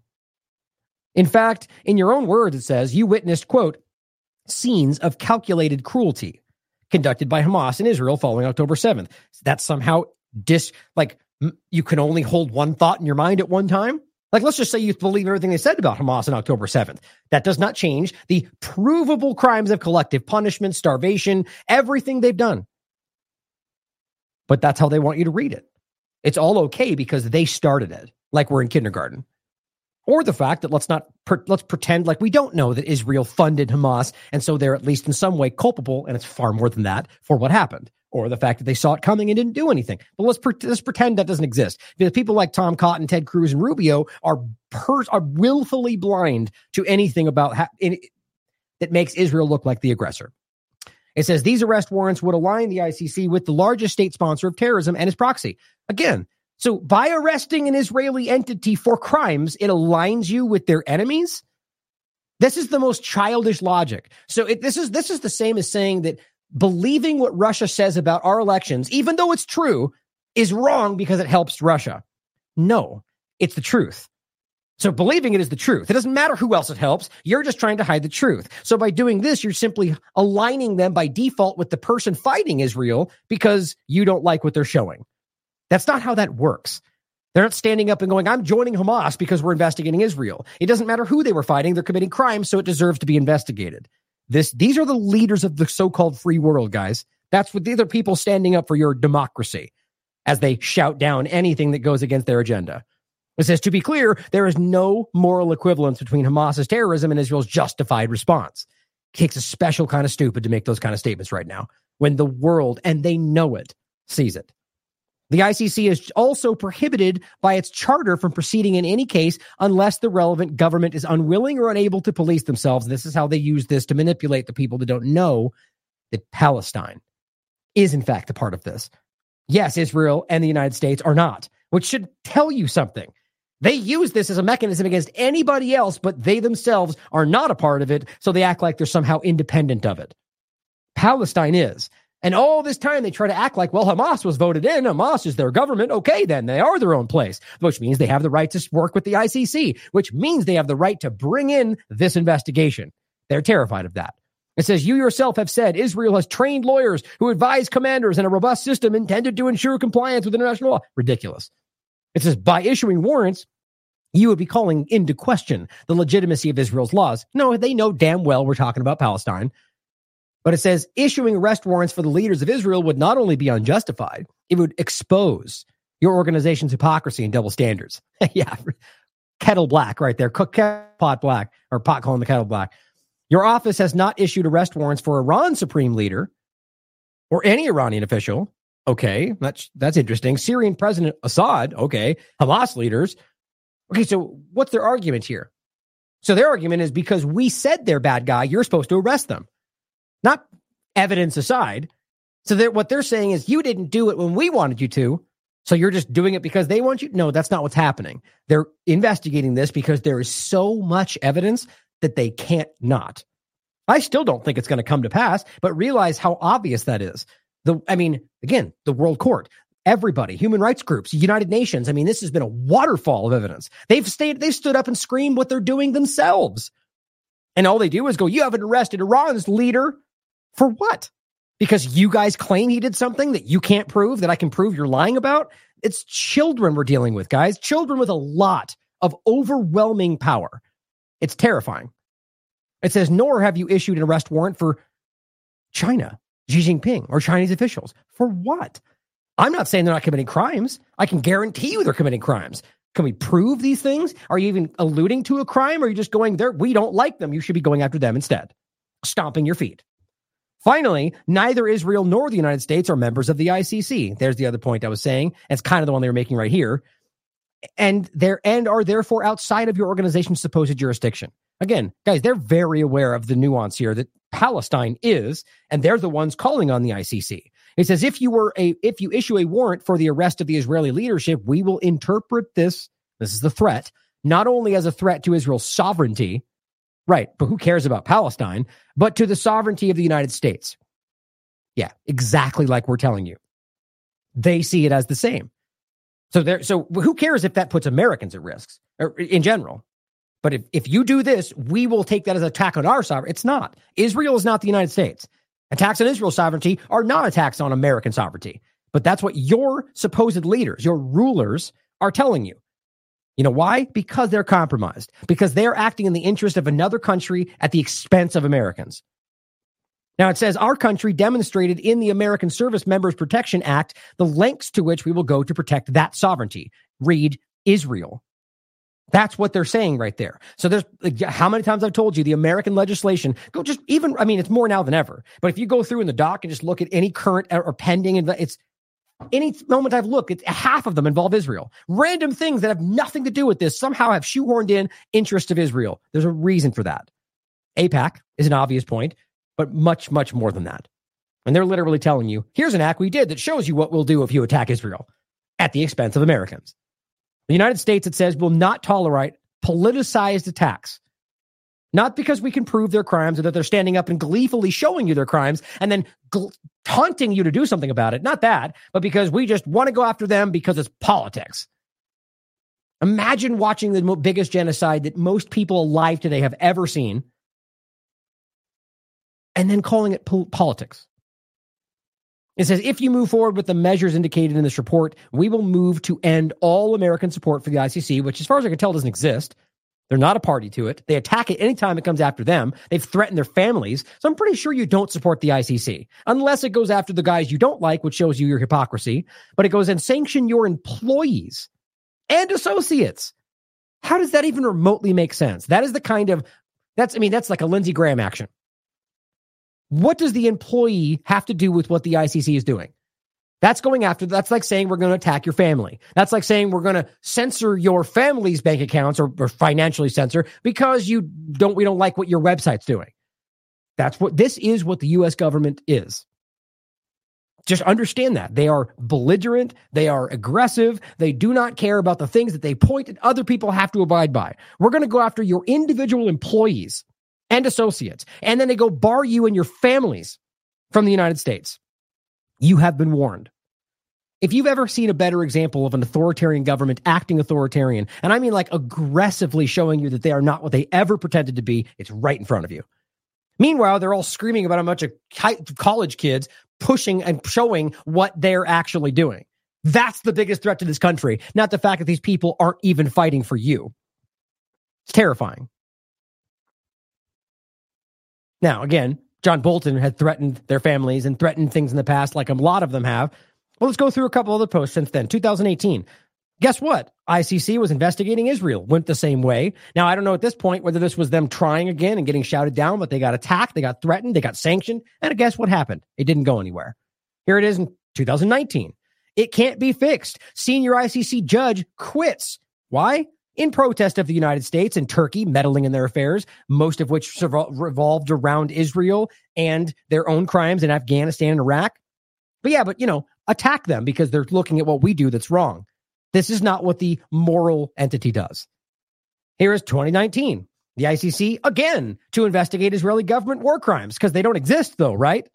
In fact, in your own words, it says, you witnessed, quote, scenes of calculated cruelty conducted by Hamas in Israel following October seventh. That's somehow dis, like, m- you can only hold one thought in your mind at one time? Like, let's just say you believe everything they said about Hamas on October seventh. That does not change the provable crimes of collective punishment, starvation, everything they've done. But that's how they want you to read it. It's all okay because they started it, like we're in kindergarten. Or the fact that let's not per, let's pretend like we don't know that Israel funded Hamas, and so they're at least in some way culpable, and it's far more than that, for what happened. Or the fact that they saw it coming and didn't do anything. But let's, pre- let's pretend that doesn't exist. Because people like Tom Cotton, Ted Cruz, and Rubio are per- are willfully blind to anything about ha- in, that makes Israel look like the aggressor. It says these arrest warrants would align the I C C with the largest state sponsor of terrorism and its proxy. Again, So by arresting an Israeli entity for crimes, it aligns you with their enemies. This is the most childish logic. So it, this is this is the same as saying that believing what Russia says about our elections, even though it's true, is wrong because it helps Russia. No, it's the truth. So believing it is the truth. It doesn't matter who else it helps. You're just trying to hide the truth. So by doing this, you're simply aligning them by default with the person fighting Israel because you don't like what they're showing. That's not how that works. They're not standing up and going, I'm joining Hamas because we're investigating Israel. It doesn't matter who they were fighting. They're committing crimes, so it deserves to be investigated. This, these are the leaders of the so-called free world, guys. That's what these are, people standing up for your democracy as they shout down anything that goes against their agenda. It says, to be clear, there is no moral equivalence between Hamas's terrorism and Israel's justified response. It takes a special kind of stupid to make those kind of statements right now when the world, and they know it, sees it. The I C C is also prohibited by its charter from proceeding in any case unless the relevant government is unwilling or unable to police themselves. This is how they use this to manipulate the people that don't know that Palestine is, in fact, a part of this. Yes, Israel and the United States are not, which should tell you something. They use this as a mechanism against anybody else, but they themselves are not a part of it, so they act like they're somehow independent of it. Palestine is. And all this time they try to act like, well, Hamas was voted in. Hamas is their government. Okay, then they are their own place, which means they have the right to work with the I C C, which means they have the right to bring in this investigation. They're terrified of that. It says, you yourself have said Israel has trained lawyers who advise commanders in a robust system intended to ensure compliance with international law. Ridiculous. It says, by issuing warrants, you would be calling into question the legitimacy of Israel's laws. No, they know damn well we're talking about Palestine. But it says issuing arrest warrants for the leaders of Israel would not only be unjustified, it would expose your organization's hypocrisy and double standards. Yeah, kettle black right there. Cook pot black, or pot calling the kettle black. Your office has not issued arrest warrants for Iran's supreme leader or any Iranian official. Okay, that's that's interesting. Syrian President Assad. Okay, Hamas leaders. Okay, so what's their argument here? So their argument is because we said they're bad guy, you're supposed to arrest them. Not evidence aside. So that what they're saying is you didn't do it when we wanted you to, so you're just doing it because they want you? No, that's not what's happening. They're investigating this because there is so much evidence that they can't not. I still don't think it's going to come to pass, but realize how obvious that is. The, I mean, again, the World Court, everybody, human rights groups, United Nations. I mean, this has been a waterfall of evidence. They've stayed, they've stood up and screamed what they're doing themselves. And all they do is go, you haven't arrested Iran's leader. For what? Because you guys claim he did something that you can't prove, that I can prove you're lying about? It's children we're dealing with, guys. Children with a lot of overwhelming power. It's terrifying. It says, nor have you issued an arrest warrant for China, Xi Jinping, or Chinese officials. For what? I'm not saying they're not committing crimes. I can guarantee you they're committing crimes. Can we prove these things? Are you even alluding to a crime? Or are you just going there? We don't like them. You should be going after them instead. Stomping your feet. Finally, neither Israel nor the United States are members of the I C C. There's the other point I was saying. It's kind of the one they were making right here. And they're, and are therefore outside of your organization's supposed jurisdiction. Again, guys, they're very aware of the nuance here that Palestine is, and they're the ones calling on the I C C. It says, if you were a, if you issue a warrant for the arrest of the Israeli leadership, we will interpret this, this is the threat, not only as a threat to Israel's sovereignty, right, but who cares about Palestine, but to the sovereignty of the United States. Yeah, exactly like we're telling you. They see it as the same. So there, so who cares if that puts Americans at risk, or in general? But if, if you do this, we will take that as an attack on our sovereignty. It's not. Israel is not the United States. Attacks on Israel's sovereignty are not attacks on American sovereignty. But that's what your supposed leaders, your rulers, are telling you. You know why? Because they're compromised. Because they're acting in the interest of another country at the expense of Americans. Now it says, our country demonstrated in the American Service Members Protection Act the lengths to which we will go to protect that sovereignty. Read Israel. That's what they're saying right there. So there's, how many times I've told you the American legislation, go just even, I mean, it's more now than ever. But if you go through in the doc and just look at any current or pending, it's any moment I've looked, it's half of them involve Israel. Random things that have nothing to do with this somehow have shoehorned in interest of Israel. There's a reason for that. AIPAC is an obvious point, but much, much more than that. And they're literally telling you, here's an act we did that shows you what we'll do if you attack Israel. at the expense of Americans. The United States, it says, will not tolerate politicized attacks. Not because we can prove their crimes or that they're standing up and gleefully showing you their crimes and then gl- taunting you to do something about it. Not that, but because we just want to go after them because it's politics. Imagine watching the mo- biggest genocide that most people alive today have ever seen and then calling it po- politics. It says, if you move forward with the measures indicated in this report, we will move to end all American support for the I C C, which as far as I can tell doesn't exist. They're not a party to it. They attack it anytime it comes after them. They've threatened their families. So I'm pretty sure you don't support the I C C unless it goes after the guys you don't like, which shows you your hypocrisy. But it goes and sanction your employees and associates. How does that even remotely make sense? That is the kind of, that's, I mean, that's like a Lindsey Graham action. What does the employee have to do with what the I C C is doing? That's going after, that's like saying we're going to attack your family. That's like saying we're going to censor your family's bank accounts or, or financially censor because you don't, we don't like what your website's doing. That's what, this is what the U S government is. Just understand that. They are belligerent. They are aggressive. They do not care about the things that they point at other people have to abide by. We're going to go after your individual employees and associates. And then they go bar you and your families from the United States. You have been warned. If you've ever seen a better example of an authoritarian government acting authoritarian, and I mean like aggressively showing you that they are not what they ever pretended to be, it's right in front of you. Meanwhile, they're all screaming about a bunch of college kids pushing and showing what they're actually doing. That's the biggest threat to this country, not the fact that these people aren't even fighting for you. It's terrifying. Now, again, John Bolton had threatened their families and threatened things in the past, like a lot of them have. Well, let's go through a couple other posts since then. two thousand eighteen. Guess what? I C C was investigating Israel. Went the same way. Now, I don't know at this point whether this was them trying again and getting shouted down, but they got attacked, they got threatened, they got sanctioned, and guess what happened? It didn't go anywhere. Here it is in two thousand nineteen. It can't be fixed. Senior I C C judge quits. Why? In protest of the United States and Turkey meddling in their affairs, most of which revolved around Israel and their own crimes in Afghanistan and Iraq. But yeah, but you know, attack them because they're looking at what we do that's wrong. This is not what the moral entity does. Here is twenty nineteen. The I C C, again, to investigate Israeli government war crimes because they don't exist though, right?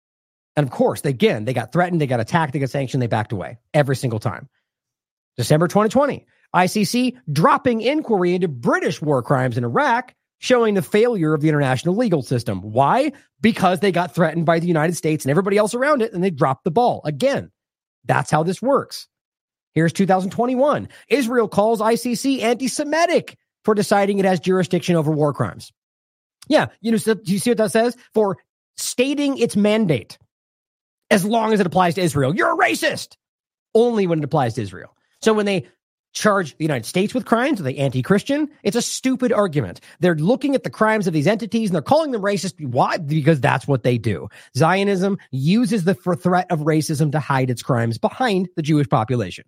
And of course, they, again, they got threatened, they got attacked, they got sanctioned, they backed away every single time. December twenty twenty. I C C dropping inquiry into British war crimes in Iraq, showing the failure of the international legal system. Why? Because they got threatened by the United States and everybody else around it, and they dropped the ball. Again, that's how this works. Here's two thousand twenty-one. Israel calls I C C anti-Semitic for deciding it has jurisdiction over war crimes. Yeah, you know, so, do you see what that says? For stating its mandate, as long as it applies to Israel. You're a racist! Only when it applies to Israel. So when they charge the United States with crimes, are they anti-Christian? It's a stupid argument. They're looking at the crimes of these entities and they're calling them racist. Why? Because that's what they do. Zionism uses the threat of racism to hide its crimes behind the Jewish population.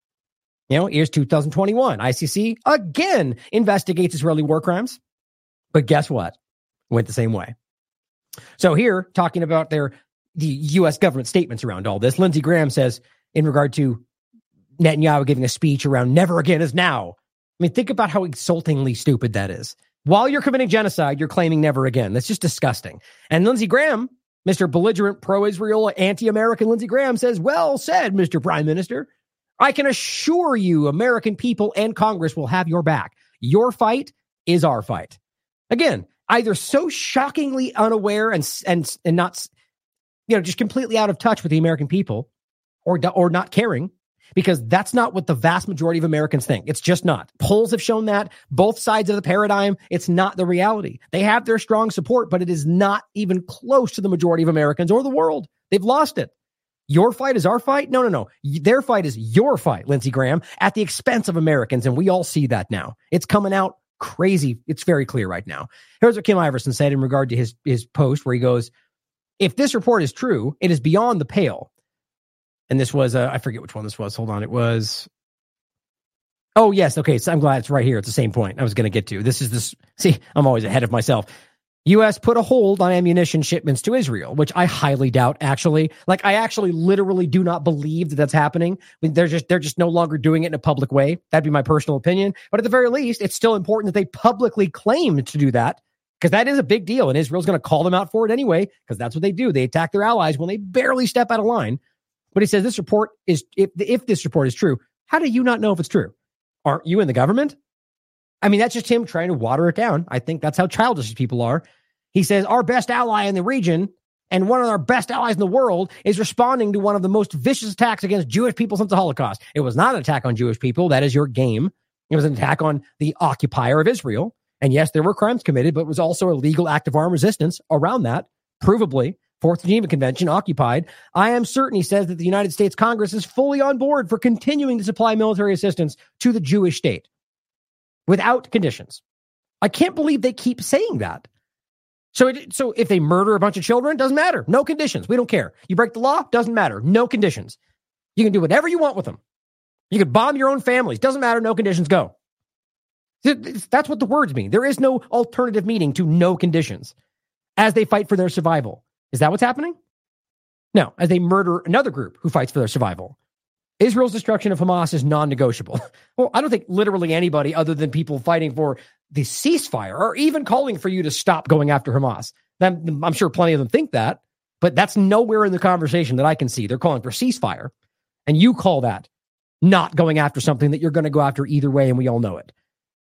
You know, here's two thousand twenty-one. I C C again investigates Israeli war crimes. But guess what? Went the same way. So here, talking about their the U S government statements around all this, Lindsey Graham says in regard to Netanyahu giving a speech around never again is now. I mean, think about how insultingly stupid that is. While you're committing genocide, you're claiming never again. That's just disgusting. And Lindsey Graham, Mister belligerent, pro-Israel, anti-American Lindsey Graham says, well said, Mister Prime Minister. I can assure you American people and Congress will have your back. Your fight is our fight. Again, either so shockingly unaware and, and, and not, you know, just completely out of touch with the American people or, or not caring, because that's not what the vast majority of Americans think. It's just not. Polls have shown that. Both sides of the paradigm, it's not the reality. They have their strong support, but it is not even close to the majority of Americans or the world. They've lost it. Your fight is our fight? No, no, no. Their fight is your fight, Lindsey Graham, at the expense of Americans, and we all see that now. It's coming out crazy. It's very clear right now. Here's what Kim Iverson said in regard to his, his post where he goes, if this report is true, it is beyond the pale. And this was, uh, I forget which one this was. Hold on. It was, oh, yes. Okay. So I'm glad it's right here. It's the same point I was going to get to. This is this. See, I'm always ahead of myself. U S put a hold on ammunition shipments to Israel, which I highly doubt, actually. Like, I actually literally do not believe that that's happening. I mean, they're just, they're just no longer doing it in a public way. That'd be my personal opinion. But at the very least, it's still important that they publicly claim to do that, because that is a big deal. And Israel's going to call them out for it anyway, because that's what they do. They attack their allies when they barely step out of line. But he says this report is, if, if this report is true, how do you not know if it's true? Aren't you in the government? I mean, that's just him trying to water it down. I think that's how childish these people are. He says our best ally in the region and one of our best allies in the world is responding to one of the most vicious attacks against Jewish people since the Holocaust. It was not an attack on Jewish people. That is your game. It was an attack on the occupier of Israel. And yes, there were crimes committed, but it was also a legal act of armed resistance around that, provably. Fourth Geneva Convention, occupied. I am certain, he says, that the United States Congress is fully on board for continuing to supply military assistance to the Jewish state without conditions. I can't believe they keep saying that. So, it, so if they murder a bunch of children, doesn't matter. No conditions. We don't care. You break the law, doesn't matter. No conditions. You can do whatever you want with them. You can bomb your own families. Doesn't matter. No conditions. Go. That's what the words mean. There is no alternative meaning to no conditions as they fight for their survival. Is that what's happening? No, as they murder another group who fights for their survival. Israel's destruction of Hamas is non-negotiable. Well, I don't think literally anybody other than people fighting for the ceasefire or even calling for you to stop going after Hamas. I'm, I'm sure plenty of them think that, but that's nowhere in the conversation that I can see. They're calling for ceasefire, and you call that not going after something that you're going to go after either way, and we all know it.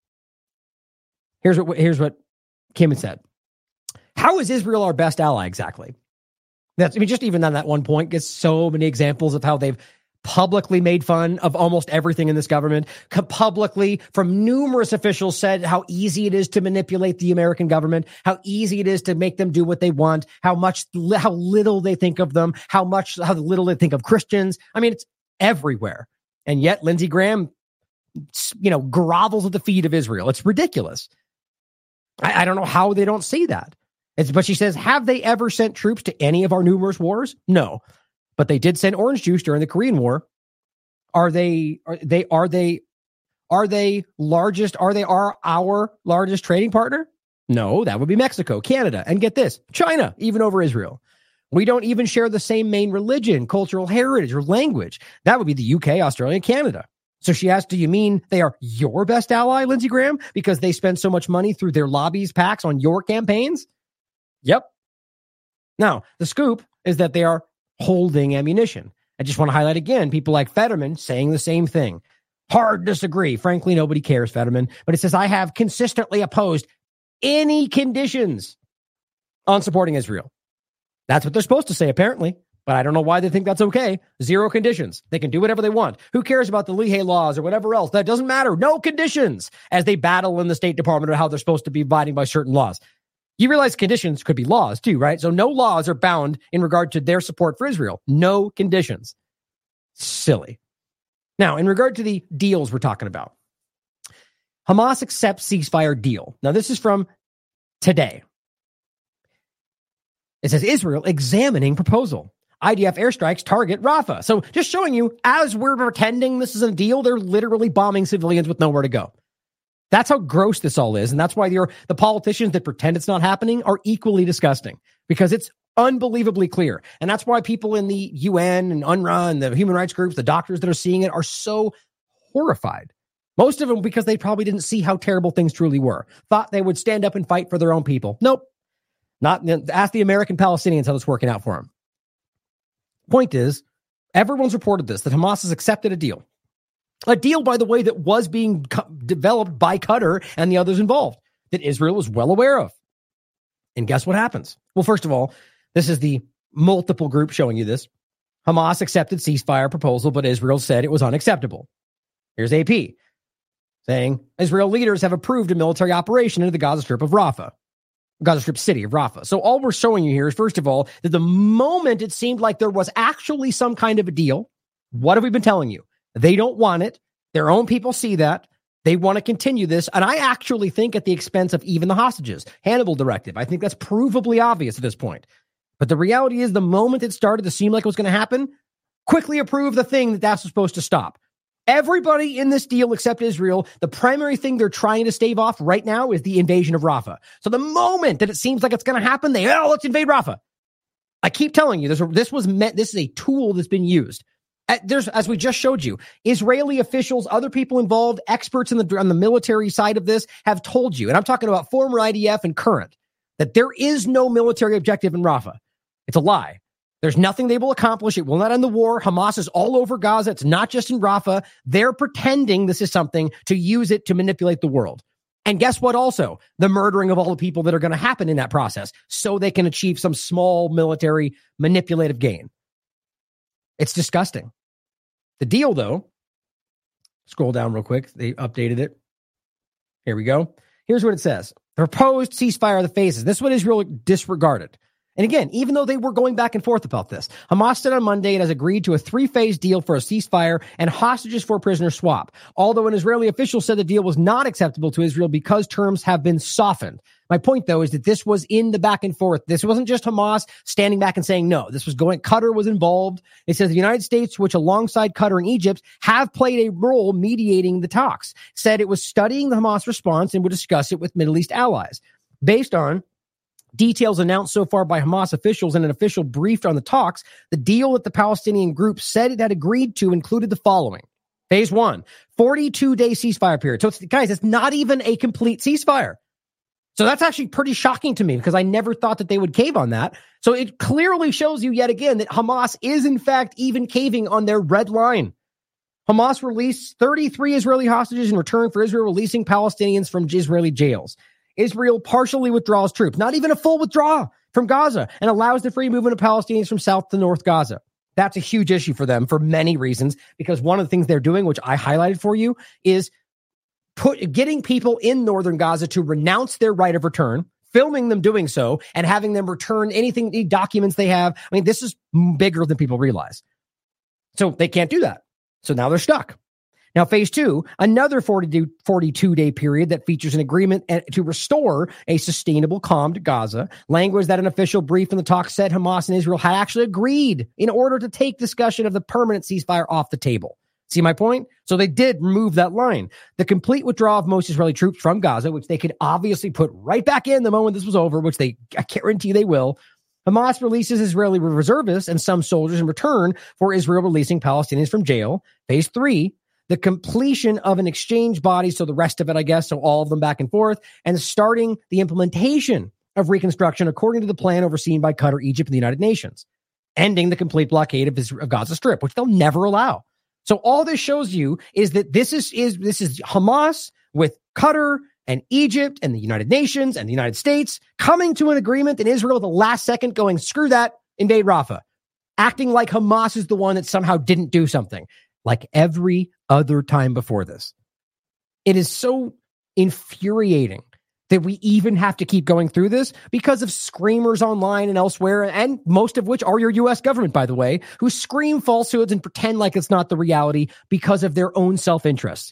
Here's what, here's what Kim had said. How is Israel our best ally exactly? That's, I mean, just even on that one point, gets so many examples of how they've publicly made fun of almost everything in this government, publicly from numerous officials said how easy it is to manipulate the American government, how easy it is to make them do what they want, how much, how little they think of them, how much, how little they think of Christians. I mean, it's everywhere. And yet Lindsey Graham, you know, grovels at the feet of Israel. It's ridiculous. I, I don't know how they don't see that. It's, but she says, have they ever sent troops to any of our numerous wars? No. But they did send orange juice during the Korean War. Are they, are they, are they, are they largest, are they our, our largest trading partner? No, that would be Mexico, Canada, and get this, China, even over Israel. We don't even share the same main religion, cultural heritage, or language. That would be the U K, Australia, Canada. So she asked, do you mean they are your best ally, Lindsey Graham, because they spend so much money through their lobbies, PACs on your campaigns? Yep. Now, the scoop is that they are holding ammunition. I just want to highlight again, people like Fetterman saying the same thing. Hard disagree. Frankly, nobody cares, Fetterman. But it says, I have consistently opposed any conditions on supporting Israel. That's what they're supposed to say, apparently. But I don't know why they think that's okay. Zero conditions. They can do whatever they want. Who cares about the Leahy laws or whatever else? That doesn't matter. No conditions as they battle in the State Department of how they're supposed to be abiding by certain laws. You realize conditions could be laws too, right? So no laws are bound in regard to their support for Israel. No conditions. Silly. Now, in regard to the deals we're talking about, Hamas accepts ceasefire deal. Now, this is from today. It says Israel examining proposal. I D F airstrikes target Rafah. So just showing you, as we're pretending this is a deal, they're literally bombing civilians with nowhere to go. That's how gross this all is. And that's why the, the politicians that pretend it's not happening are equally disgusting, because it's unbelievably clear. And that's why people in the U N and UNRWA and the human rights groups, the doctors that are seeing it, are so horrified. Most of them because they probably didn't see how terrible things truly were. Thought they would stand up and fight for their own people. Nope. Not. Ask the American Palestinians how it's working out for them. Point is, everyone's reported this, that Hamas has accepted a deal. A deal, by the way, that was being co- developed by Qatar and the others involved, that Israel was well aware of. And guess what happens? Well, first of all, this is the multiple group showing you this. Hamas accepted ceasefire proposal, but Israel said it was unacceptable. Here's A P saying Israel leaders have approved a military operation into the Gaza Strip of Rafah. Gaza Strip city of Rafah. So all we're showing you here is, first of all, that the moment it seemed like there was actually some kind of a deal, what have we been telling you? They don't want it. Their own people see that. They want to continue this. And I actually think at the expense of even the hostages. Hannibal Directive. I think that's provably obvious at this point. But the reality is, the moment it started to seem like it was going to happen, quickly approve the thing that that's supposed to stop. Everybody in this deal except Israel, the primary thing they're trying to stave off right now is the invasion of Rafah. So the moment that it seems like it's going to happen, they, oh, let's invade Rafah. I keep telling you, this, this was meant, this is a tool that's been used. There's, as we just showed you, Israeli officials, other people involved, experts in the, on the military side of this have told you, and I'm talking about former I D F and current, that there is no military objective in Rafah. It's a lie. There's nothing they will accomplish. It will not end the war. Hamas is all over Gaza. It's not just in Rafah. They're pretending this is something to use it to manipulate the world. And guess what also? The murdering of all the people that are going to happen in that process so they can achieve some small military manipulative gain. It's disgusting. The deal, though, scroll down real quick. They updated it. Here we go. Here's what it says. The proposed ceasefire of the phases. This is what Israel disregarded. And again, even though they were going back and forth about this, Hamas said on Monday it has agreed to a three-phase deal for a ceasefire and hostages for a prisoner swap, although an Israeli official said the deal was not acceptable to Israel because terms have been softened. My point, though, is that this was in the back and forth. This wasn't just Hamas standing back and saying no. This was going, Qatar was involved. It says the United States, which alongside Qatar and Egypt, have played a role mediating the talks, said it was studying the Hamas response and would discuss it with Middle East allies. Based on details announced so far by Hamas officials and an official briefed on the talks, the deal that the Palestinian group said it had agreed to included the following. Phase one, forty-two day ceasefire period. So, it's, guys, it's not even a complete ceasefire. So that's actually pretty shocking to me because I never thought that they would cave on that. So it clearly shows you yet again that Hamas is, in fact, even caving on their red line. Hamas released thirty-three Israeli hostages in return for Israel releasing Palestinians from Israeli jails. Israel partially withdraws troops, not even a full withdrawal from Gaza, and allows the free movement of Palestinians from South to North Gaza. That's a huge issue for them for many reasons, because one of the things they're doing, which I highlighted for you, is put getting people in northern Gaza to renounce their right of return, filming them doing so, and having them return anything, any documents they have. I mean, this is bigger than people realize. So they can't do that. So now they're stuck. Now, phase two, another forty-two day period that features an agreement to restore a sustainable calm to Gaza. Language that an official brief in the talk said Hamas and Israel had actually agreed in order to take discussion of the permanent ceasefire off the table. See my point? So they did remove that line. The complete withdrawal of most Israeli troops from Gaza, which they could obviously put right back in the moment this was over, which they, I guarantee they will. Hamas releases Israeli reservists and some soldiers in return for Israel releasing Palestinians from jail. Phase three, the completion of an exchange body, so the rest of it, I guess, so all of them back and forth, and starting the implementation of reconstruction according to the plan overseen by Qatar, Egypt, and the United Nations, ending the complete blockade of, Israel, of Gaza Strip, which they'll never allow. So all this shows you is that this is, is this is Hamas with Qatar and Egypt and the United Nations and the United States coming to an agreement, and Israel at the last second going, screw that, invade Rafah, acting like Hamas is the one that somehow didn't do something, like every other time before this. It is so infuriating that we even have to keep going through this because of screamers online and elsewhere, and most of which are your U S government, by the way, who scream falsehoods and pretend like it's not the reality because of their own self-interest.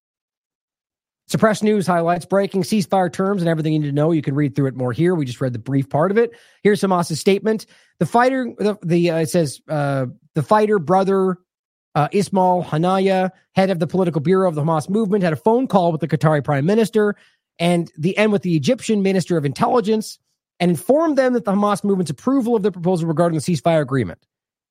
Suppressed News highlights breaking ceasefire terms and everything you need to know. You can read through it more here. We just read the brief part of it. Here's Hamas's statement. The fighter, the, the uh, it says, uh, the fighter brother, Uh, Ismail Haniyeh, head of the political bureau of the Hamas movement, had a phone call with the Qatari prime minister and the and with the Egyptian minister of intelligence and informed them that the Hamas movement's approval of the proposal regarding the ceasefire agreement.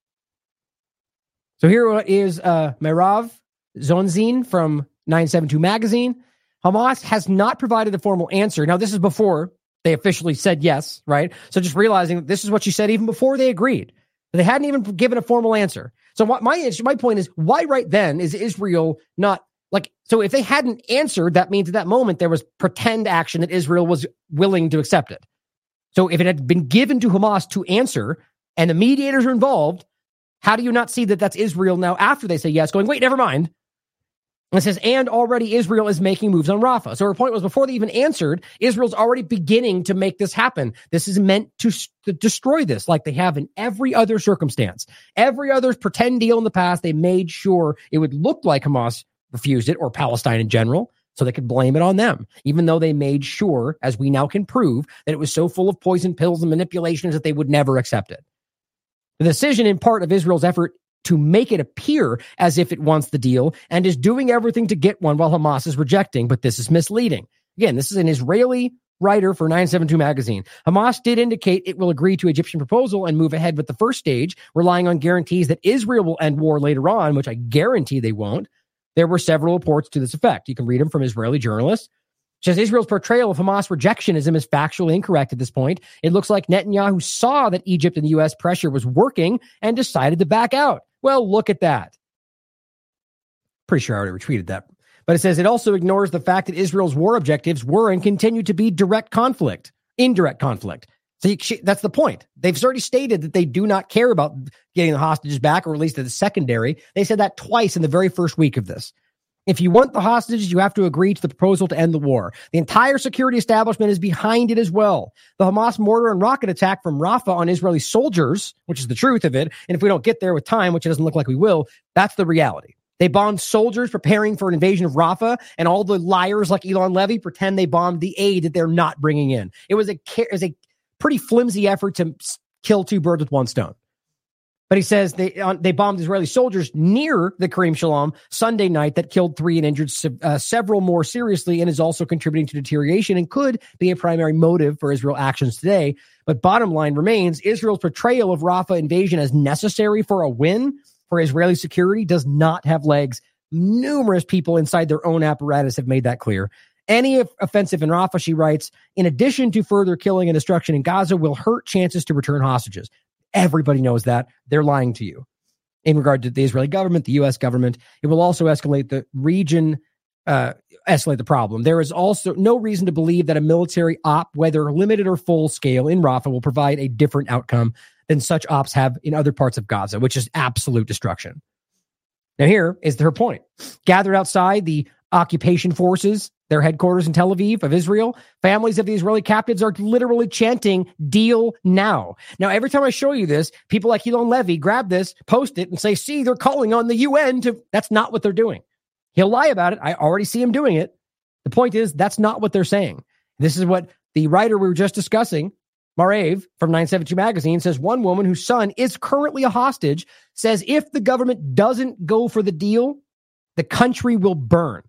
So here is uh, Merav Zonzin from nine seventy-two magazine. Hamas has not provided a formal answer. Now, this is before they officially said yes, right? So just realizing that this is what she said even before they agreed. They hadn't even given a formal answer. So what my my point is, why right then is Israel not like, so if they hadn't answered, that means at that moment there was pretend action that Israel was willing to accept it. So if it had been given to Hamas to answer and the mediators are involved, how do you not see that that's Israel now after they say yes, going, wait, never mind. And it says, and already Israel is making moves on Rafah. So her point was before they even answered, Israel's already beginning to make this happen. This is meant to, to destroy this like they have in every other circumstance. Every other pretend deal in the past, they made sure it would look like Hamas refused it or Palestine in general so they could blame it on them, even though they made sure, as we now can prove, that it was so full of poison pills and manipulations that they would never accept it. The decision in part of Israel's effort to make it appear as if it wants the deal and is doing everything to get one while Hamas is rejecting, but this is misleading. Again, this is an Israeli writer for nine seventy-two magazine. Hamas did indicate it will agree to Egyptian proposal and move ahead with the first stage, relying on guarantees that Israel will end war later on, which I guarantee they won't. There were several reports to this effect. You can read them from Israeli journalists. It says Israel's portrayal of Hamas rejectionism is factually incorrect at this point. It looks like Netanyahu saw that Egypt and the U S pressure was working and decided to back out. Well, look at that. Pretty sure I already retweeted that. But it says it also ignores the fact that Israel's war objectives were and continue to be direct conflict, indirect conflict. So you, that's the point. They've already stated that they do not care about getting the hostages back, or at least at the secondary. They said that twice in the very first week of this. If you want the hostages, you have to agree to the proposal to end the war. The entire security establishment is behind it as well. The Hamas mortar and rocket attack from Rafah on Israeli soldiers, which is the truth of it, and if we don't get there with time, which it doesn't look like we will, that's the reality. They bombed soldiers preparing for an invasion of Rafah, and all the liars like Elon Levy pretend they bombed the aid that they're not bringing in. It was a, it was a pretty flimsy effort to kill two birds with one stone. But he says they uh, they bombed Israeli soldiers near the Karim Shalom Sunday night that killed three and injured uh, several more seriously, and is also contributing to deterioration and could be a primary motive for Israel actions today. But bottom line remains, Israel's portrayal of Rafah invasion as necessary for a win for Israeli security does not have legs. Numerous people inside their own apparatus have made that clear. Any offensive in Rafah, she writes, in addition to further killing and destruction in Gaza, will hurt chances to return hostages. Everybody knows that. They're lying to you. In regard to the Israeli government, the U S government, it will also escalate the region, uh, escalate the problem. There is also no reason to believe that a military op, whether limited or full scale in Rafah, will provide a different outcome than such ops have in other parts of Gaza, which is absolute destruction. Now here is her point. Gathered outside the occupation forces, their headquarters in Tel Aviv of Israel, families of the Israeli captives are literally chanting, deal now. Now, every time I show you this, people like Elon Levy grab this, post it, and say, see, they're calling on the U N to... That's not what they're doing. He'll lie about it. I already see him doing it. The point is, that's not what they're saying. This is what the writer we were just discussing, Marev from nine seventy-two magazine, says one woman whose son is currently a hostage says if the government doesn't go for the deal, the country will burn.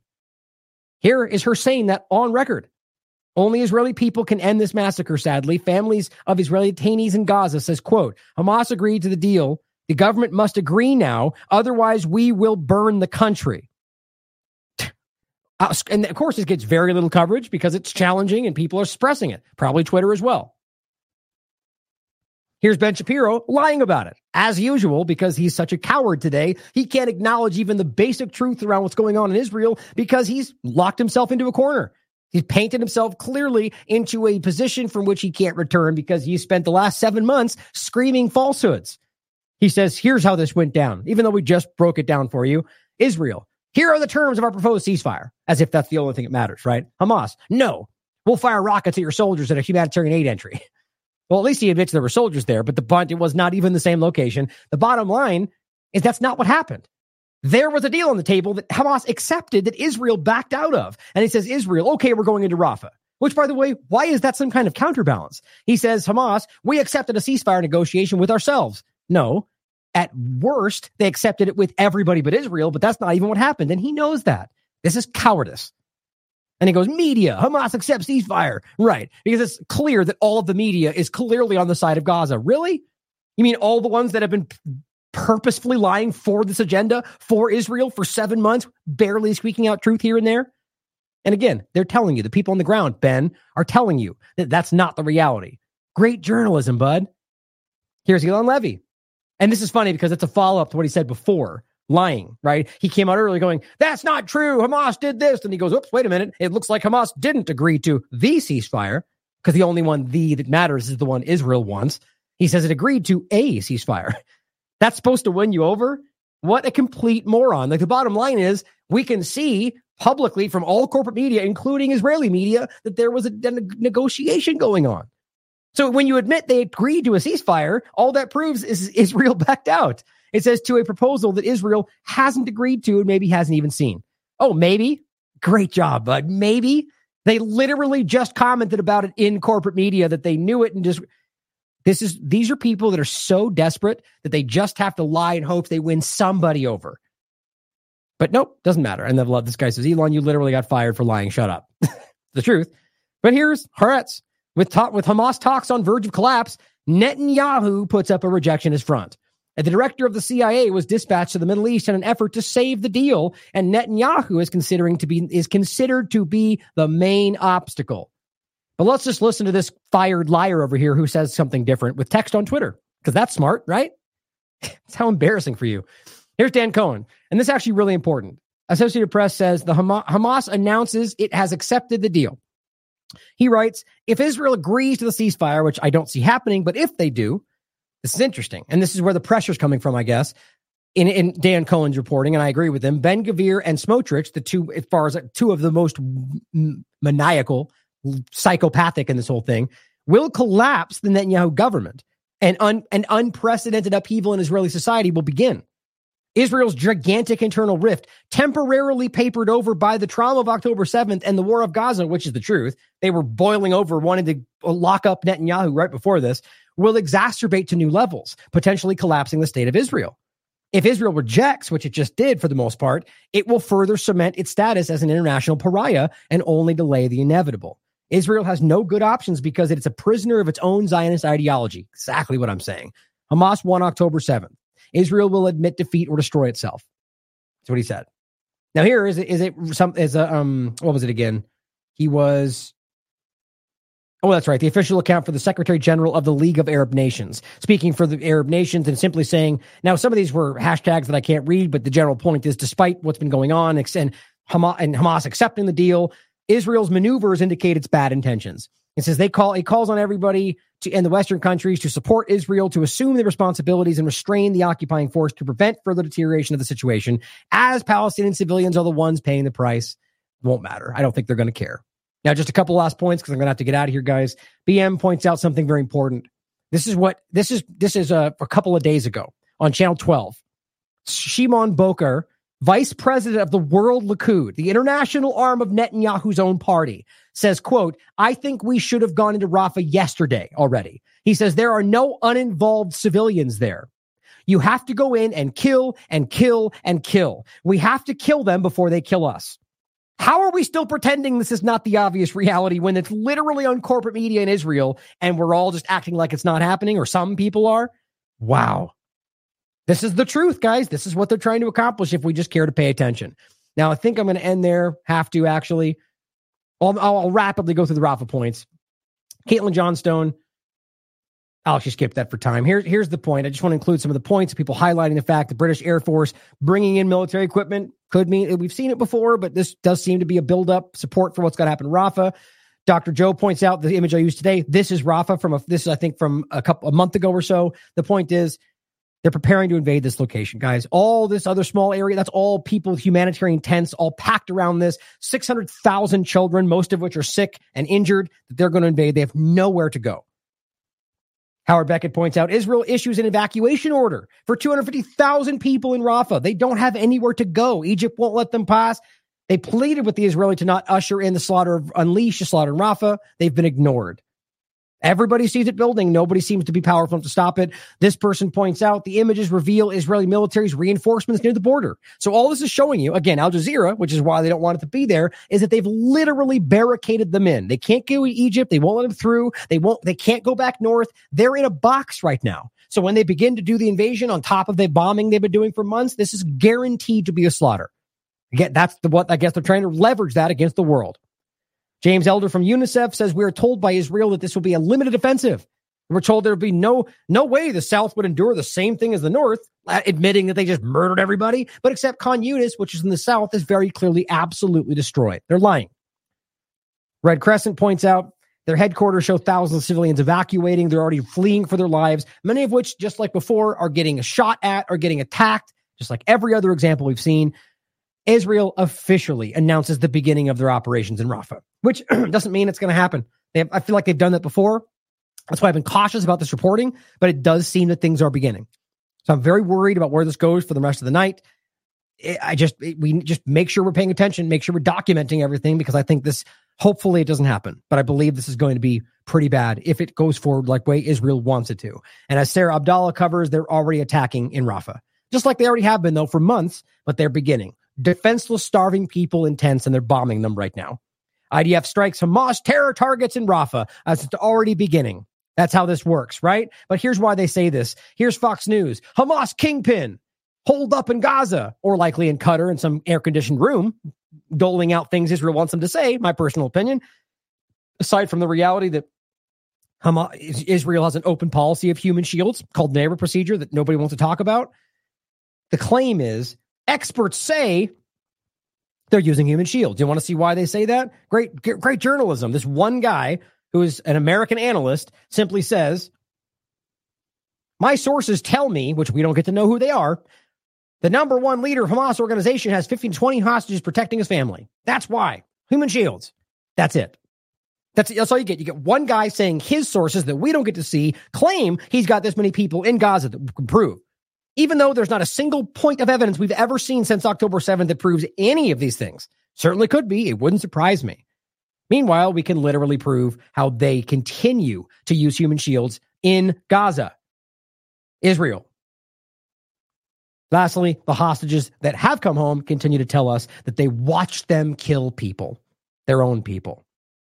Here is her saying that on record. Only Israeli people can end this massacre, sadly. Families of Israeli detainees in Gaza says, quote, Hamas agreed to the deal. The government must agree now. Otherwise, we will burn the country. And of course, this gets very little coverage because it's challenging and people are suppressing it. Probably Twitter as well. Here's Ben Shapiro lying about it, as usual, because he's such a coward today. He can't acknowledge even the basic truth around what's going on in Israel because he's locked himself into a corner. He's painted himself clearly into a position from which he can't return because he spent the last seven months screaming falsehoods. He says, here's how this went down, even though we just broke it down for you. Israel, here are the terms of our proposed ceasefire, as if that's the only thing that matters, right? Hamas, no, we'll fire rockets at your soldiers at a humanitarian aid entry. Well, at least he admits there were soldiers there, but the bunt, it was not even the same location. The bottom line is that's not what happened. There was a deal on the table that Hamas accepted that Israel backed out of. And he says, Israel, okay, we're going into Rafah. Which, by the way, why is that some kind of counterbalance? He says, Hamas, we accepted a ceasefire negotiation with ourselves. No, at worst, they accepted it with everybody but Israel, but that's not even what happened. And he knows that. This is cowardice. And he goes, media, Hamas accepts ceasefire. Right. Because it's clear that all of the media is clearly on the side of Gaza. Really? You mean all the ones that have been purposefully lying for this agenda, for Israel, for seven months, barely squeaking out truth here and there? And again, they're telling you, the people on the ground, Ben, are telling you that that's not the reality. Great journalism, bud. Here's Elon Levy. And this is funny because it's a follow-up to what he said before. Lying, right? He came out early going, that's not true. Hamas did this. And he goes, oops, wait a minute. It looks like Hamas didn't agree to the ceasefire because the only one, the that matters is the one Israel wants. He says it agreed to a ceasefire. That's supposed to win you over? What a complete moron. Like the bottom line is we can see publicly from all corporate media, including Israeli media, that there was a, a negotiation going on. So when you admit they agreed to a ceasefire, all that proves is Israel backed out. It says to a proposal that Israel hasn't agreed to and maybe hasn't even seen. Oh, maybe? Great job, bud. Maybe? They literally just commented about it in corporate media that they knew it and just... This is these are people that are so desperate that they just have to lie in hopes they win somebody over. But nope, doesn't matter. And then love this guy says, Elon, you literally got fired for lying. Shut up. The truth. But here's Haaretz. With, talk, with Hamas talks on verge of collapse, Netanyahu puts up a rejectionist front. And the director of the C I A was dispatched to the Middle East in an effort to save the deal, and Netanyahu is considering to be is considered to be the main obstacle. But let's just listen to this fired liar over here who says something different with text on Twitter, because that's smart, right? It's how embarrassing for you. Here's Dan Cohen, and this is actually really important. Associated Press says the Hamas, Hamas announces it has accepted the deal. He writes, if Israel agrees to the ceasefire, which I don't see happening, but if they do, this is interesting. And this is where the pressure's coming from, I guess, in, in Dan Cohen's reporting, and I agree with him. Ben-Gvir and Smotrich, the two, as far as two of the most maniacal, psychopathic in this whole thing, will collapse the Netanyahu government, and un, an unprecedented upheaval in Israeli society will begin. Israel's gigantic internal rift, temporarily papered over by the trauma of October seventh and the war of Gaza, which is the truth. They were boiling over, wanting to lock up Netanyahu right before this, will exacerbate to new levels, potentially collapsing the state of Israel. If Israel rejects, which it just did for the most part, it will further cement its status as an international pariah and only delay the inevitable. Israel has no good options because it's a prisoner of its own Zionist ideology. Exactly what I'm saying. Hamas won October seventh. Israel will admit defeat or destroy itself. That's what he said. Now here is it, is it some is a um what was it again? He was oh that's right, the official account for the Secretary General of the League of Arab Nations, speaking for the Arab nations and simply saying, now some of these were hashtags that I can't read, but the general point is, despite what's been going on and Hamas and Hamas accepting the deal, Israel's maneuvers indicate its bad intentions. It says they call it calls on everybody to, in the Western countries to support Israel, to assume the responsibilities and restrain the occupying force to prevent further deterioration of the situation, as Palestinian civilians are the ones paying the price. Won't matter. I don't think they're going to care. Now, just a couple last points because I'm going to have to get out of here, guys. B M points out something very important. This is what this is. This is a, a couple of days ago on Channel twelve. Shimon Boker, vice president of the World Likud, the international arm of Netanyahu's own party, says, quote, I think we should have gone into Rafah yesterday already. He says there are no uninvolved civilians there. You have to go in and kill and kill and kill. We have to kill them before they kill us. How are we still pretending this is not the obvious reality when it's literally on corporate media in Israel and we're all just acting like it's not happening, or some people are? Wow. This is the truth, guys. This is what they're trying to accomplish if we just care to pay attention. Now, I think I'm going to end there. Have to, actually. I'll, I'll rapidly go through the Rafah points. Caitlin Johnstone. I'll actually skip that for time. Here, here's the point. I just want to include some of the points. People highlighting the fact the British Air Force bringing in military equipment could mean, we've seen it before, but this does seem to be a build-up support for what's going to happen in Rafah. Doctor Joe points out the image I used today. This is Rafah from a, this is, I think, from a couple a month ago or so. The point is, they're preparing to invade this location, guys. All this other small area, that's all people with humanitarian tents all packed around this. six hundred thousand children, most of which are sick and injured, that they're going to invade. They have nowhere to go. Howard Beckett points out, Israel issues an evacuation order for two hundred fifty thousand people in Rafah. They don't have anywhere to go. Egypt won't let them pass. They pleaded with the Israeli to not usher in the slaughter of, unleash the slaughter in Rafah. They've been ignored. Everybody sees it building. Nobody seems to be powerful enough to stop it. This person points out the images reveal Israeli military's reinforcements near the border. So all this is showing you, again, Al Jazeera, which is why they don't want it to be there, is that they've literally barricaded them in. They can't go to Egypt. They won't let them through. They won't, they can't go back north. They're in a box right now. So when they begin to do the invasion on top of the bombing they've been doing for months, this is guaranteed to be a slaughter. Again, that's the, what I guess they're trying to leverage that against the world. James Elder from UNICEF says we are told by Israel that this will be a limited offensive. We're told there will be no no way the South would endure the same thing as the North, admitting that they just murdered everybody. But except Khan Yunis, which is in the South, is very clearly absolutely destroyed. They're lying. Red Crescent points out their headquarters show thousands of civilians evacuating. They're already fleeing for their lives, many of which, just like before, are getting shot at or getting attacked, just like every other example we've seen. Israel officially announces the beginning of their operations in Rafah, which doesn't mean it's going to happen. They have, I feel like they've done that before. That's why I've been cautious about this reporting, but it does seem that things are beginning. So I'm very worried about where this goes for the rest of the night. I just, we just make sure we're paying attention, make sure we're documenting everything, because I think this Hopefully it doesn't happen, but I believe this is going to be pretty bad if it goes forward like way Israel wants it to. And as Sarah Abdallah covers, they're already attacking in Rafah. Just like they already have been, though, for months, but they're beginning. Defenseless, starving people in tents, and they're bombing them right now. I D F strikes Hamas terror targets in Rafah as it's already beginning. That's how this works, right? But here's why they say this. Here's Fox News. Hamas kingpin holed up in Gaza, or likely in Qatar in some air-conditioned room, doling out things Israel wants them to say, my personal opinion. Aside from the reality that Hamas, Israel has an open policy of human shields called neighbor procedure that nobody wants to talk about. The claim is experts say they're using human shields. Do you want to see why they say that? Great, great journalism. This one guy who is an American analyst simply says, my sources tell me, which we don't get to know who they are, the number one leader of Hamas organization has fifteen, twenty hostages protecting his family. That's why. Human shields. That's it. That's, that's all you get. You get one guy saying his sources that we don't get to see claim he's got this many people in Gaza that can prove. Even though there's not a single point of evidence we've ever seen since October seventh that proves any of these things. Certainly could be. It wouldn't surprise me. Meanwhile, we can literally prove how they continue to use human shields in Gaza. Israel. Lastly, the hostages that have come home continue to tell us that they watched them kill people, their own people.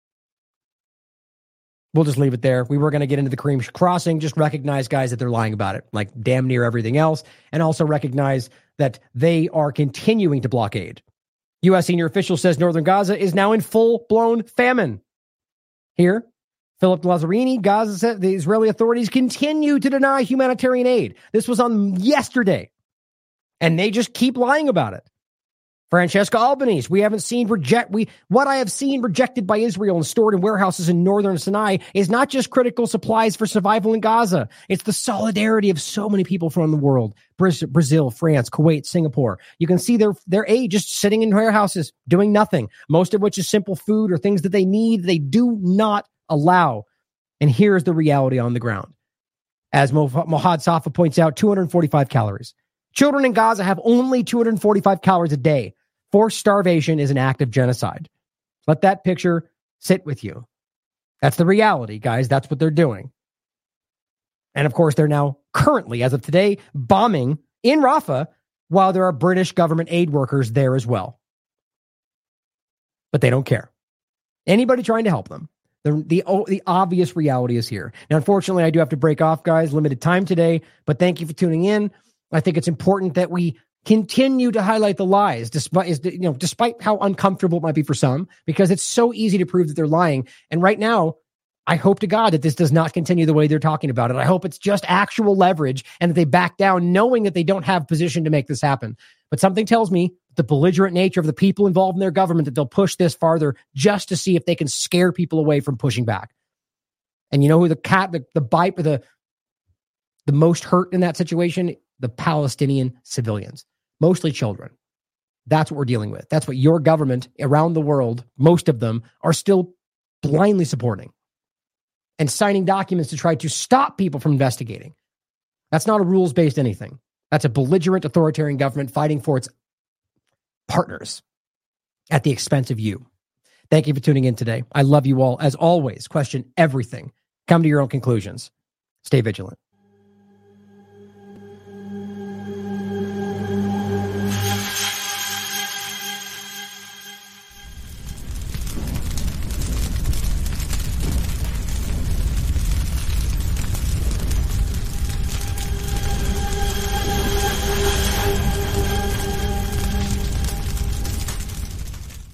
We'll just leave it there. We were going to get into the Kareem crossing. Just recognize, guys, that they're lying about it, like damn near everything else, and also recognize that they are continuing to blockade. U S senior official says northern Gaza is now in full-blown famine. Here, Philip Lazzarini, Gaza said the Israeli authorities continue to deny humanitarian aid. This was on yesterday, and they just keep lying about it. Francesca Albanese, we haven't seen reject we what I have seen rejected by Israel and stored in warehouses in northern Sinai is not just critical supplies for survival in Gaza. It's the solidarity of so many people from the world. Brazil, France, Kuwait, Singapore. You can see their their aid just sitting in warehouses doing nothing, most of which is simple food or things that they need they do not allow. And here's the reality on the ground. As Mohad Safa points out, two hundred forty-five calories. Children in Gaza have only two hundred forty-five calories a day. Forced starvation is an act of genocide. Let that picture sit with you. That's the reality, guys. That's what they're doing. And of course, they're now currently, as of today, bombing in Rafah while there are British government aid workers there as well. But they don't care. Anybody trying to help them. The, the, the obvious reality is here. Now, unfortunately, I do have to break off, guys. Limited time today. But thank you for tuning in. I think it's important that we continue to highlight the lies, despite you know, despite how uncomfortable it might be for some, because it's so easy to prove that they're lying. And right now, I hope to God that this does not continue the way they're talking about it. I hope it's just actual leverage and that they back down, knowing that they don't have position to make this happen. But something tells me the belligerent nature of the people involved in their government that they'll push this farther just to see if they can scare people away from pushing back. And you know who the cat, the the bite, the the most hurt in that situation? The Palestinian civilians. Mostly children. That's what we're dealing with. That's what your government around the world, most of them, are still blindly supporting and signing documents to try to stop people from investigating. That's not a rules-based anything. That's a belligerent authoritarian government fighting for its partners at the expense of you. Thank you for tuning in today. I love you all. As always, question everything. Come to your own conclusions. Stay vigilant.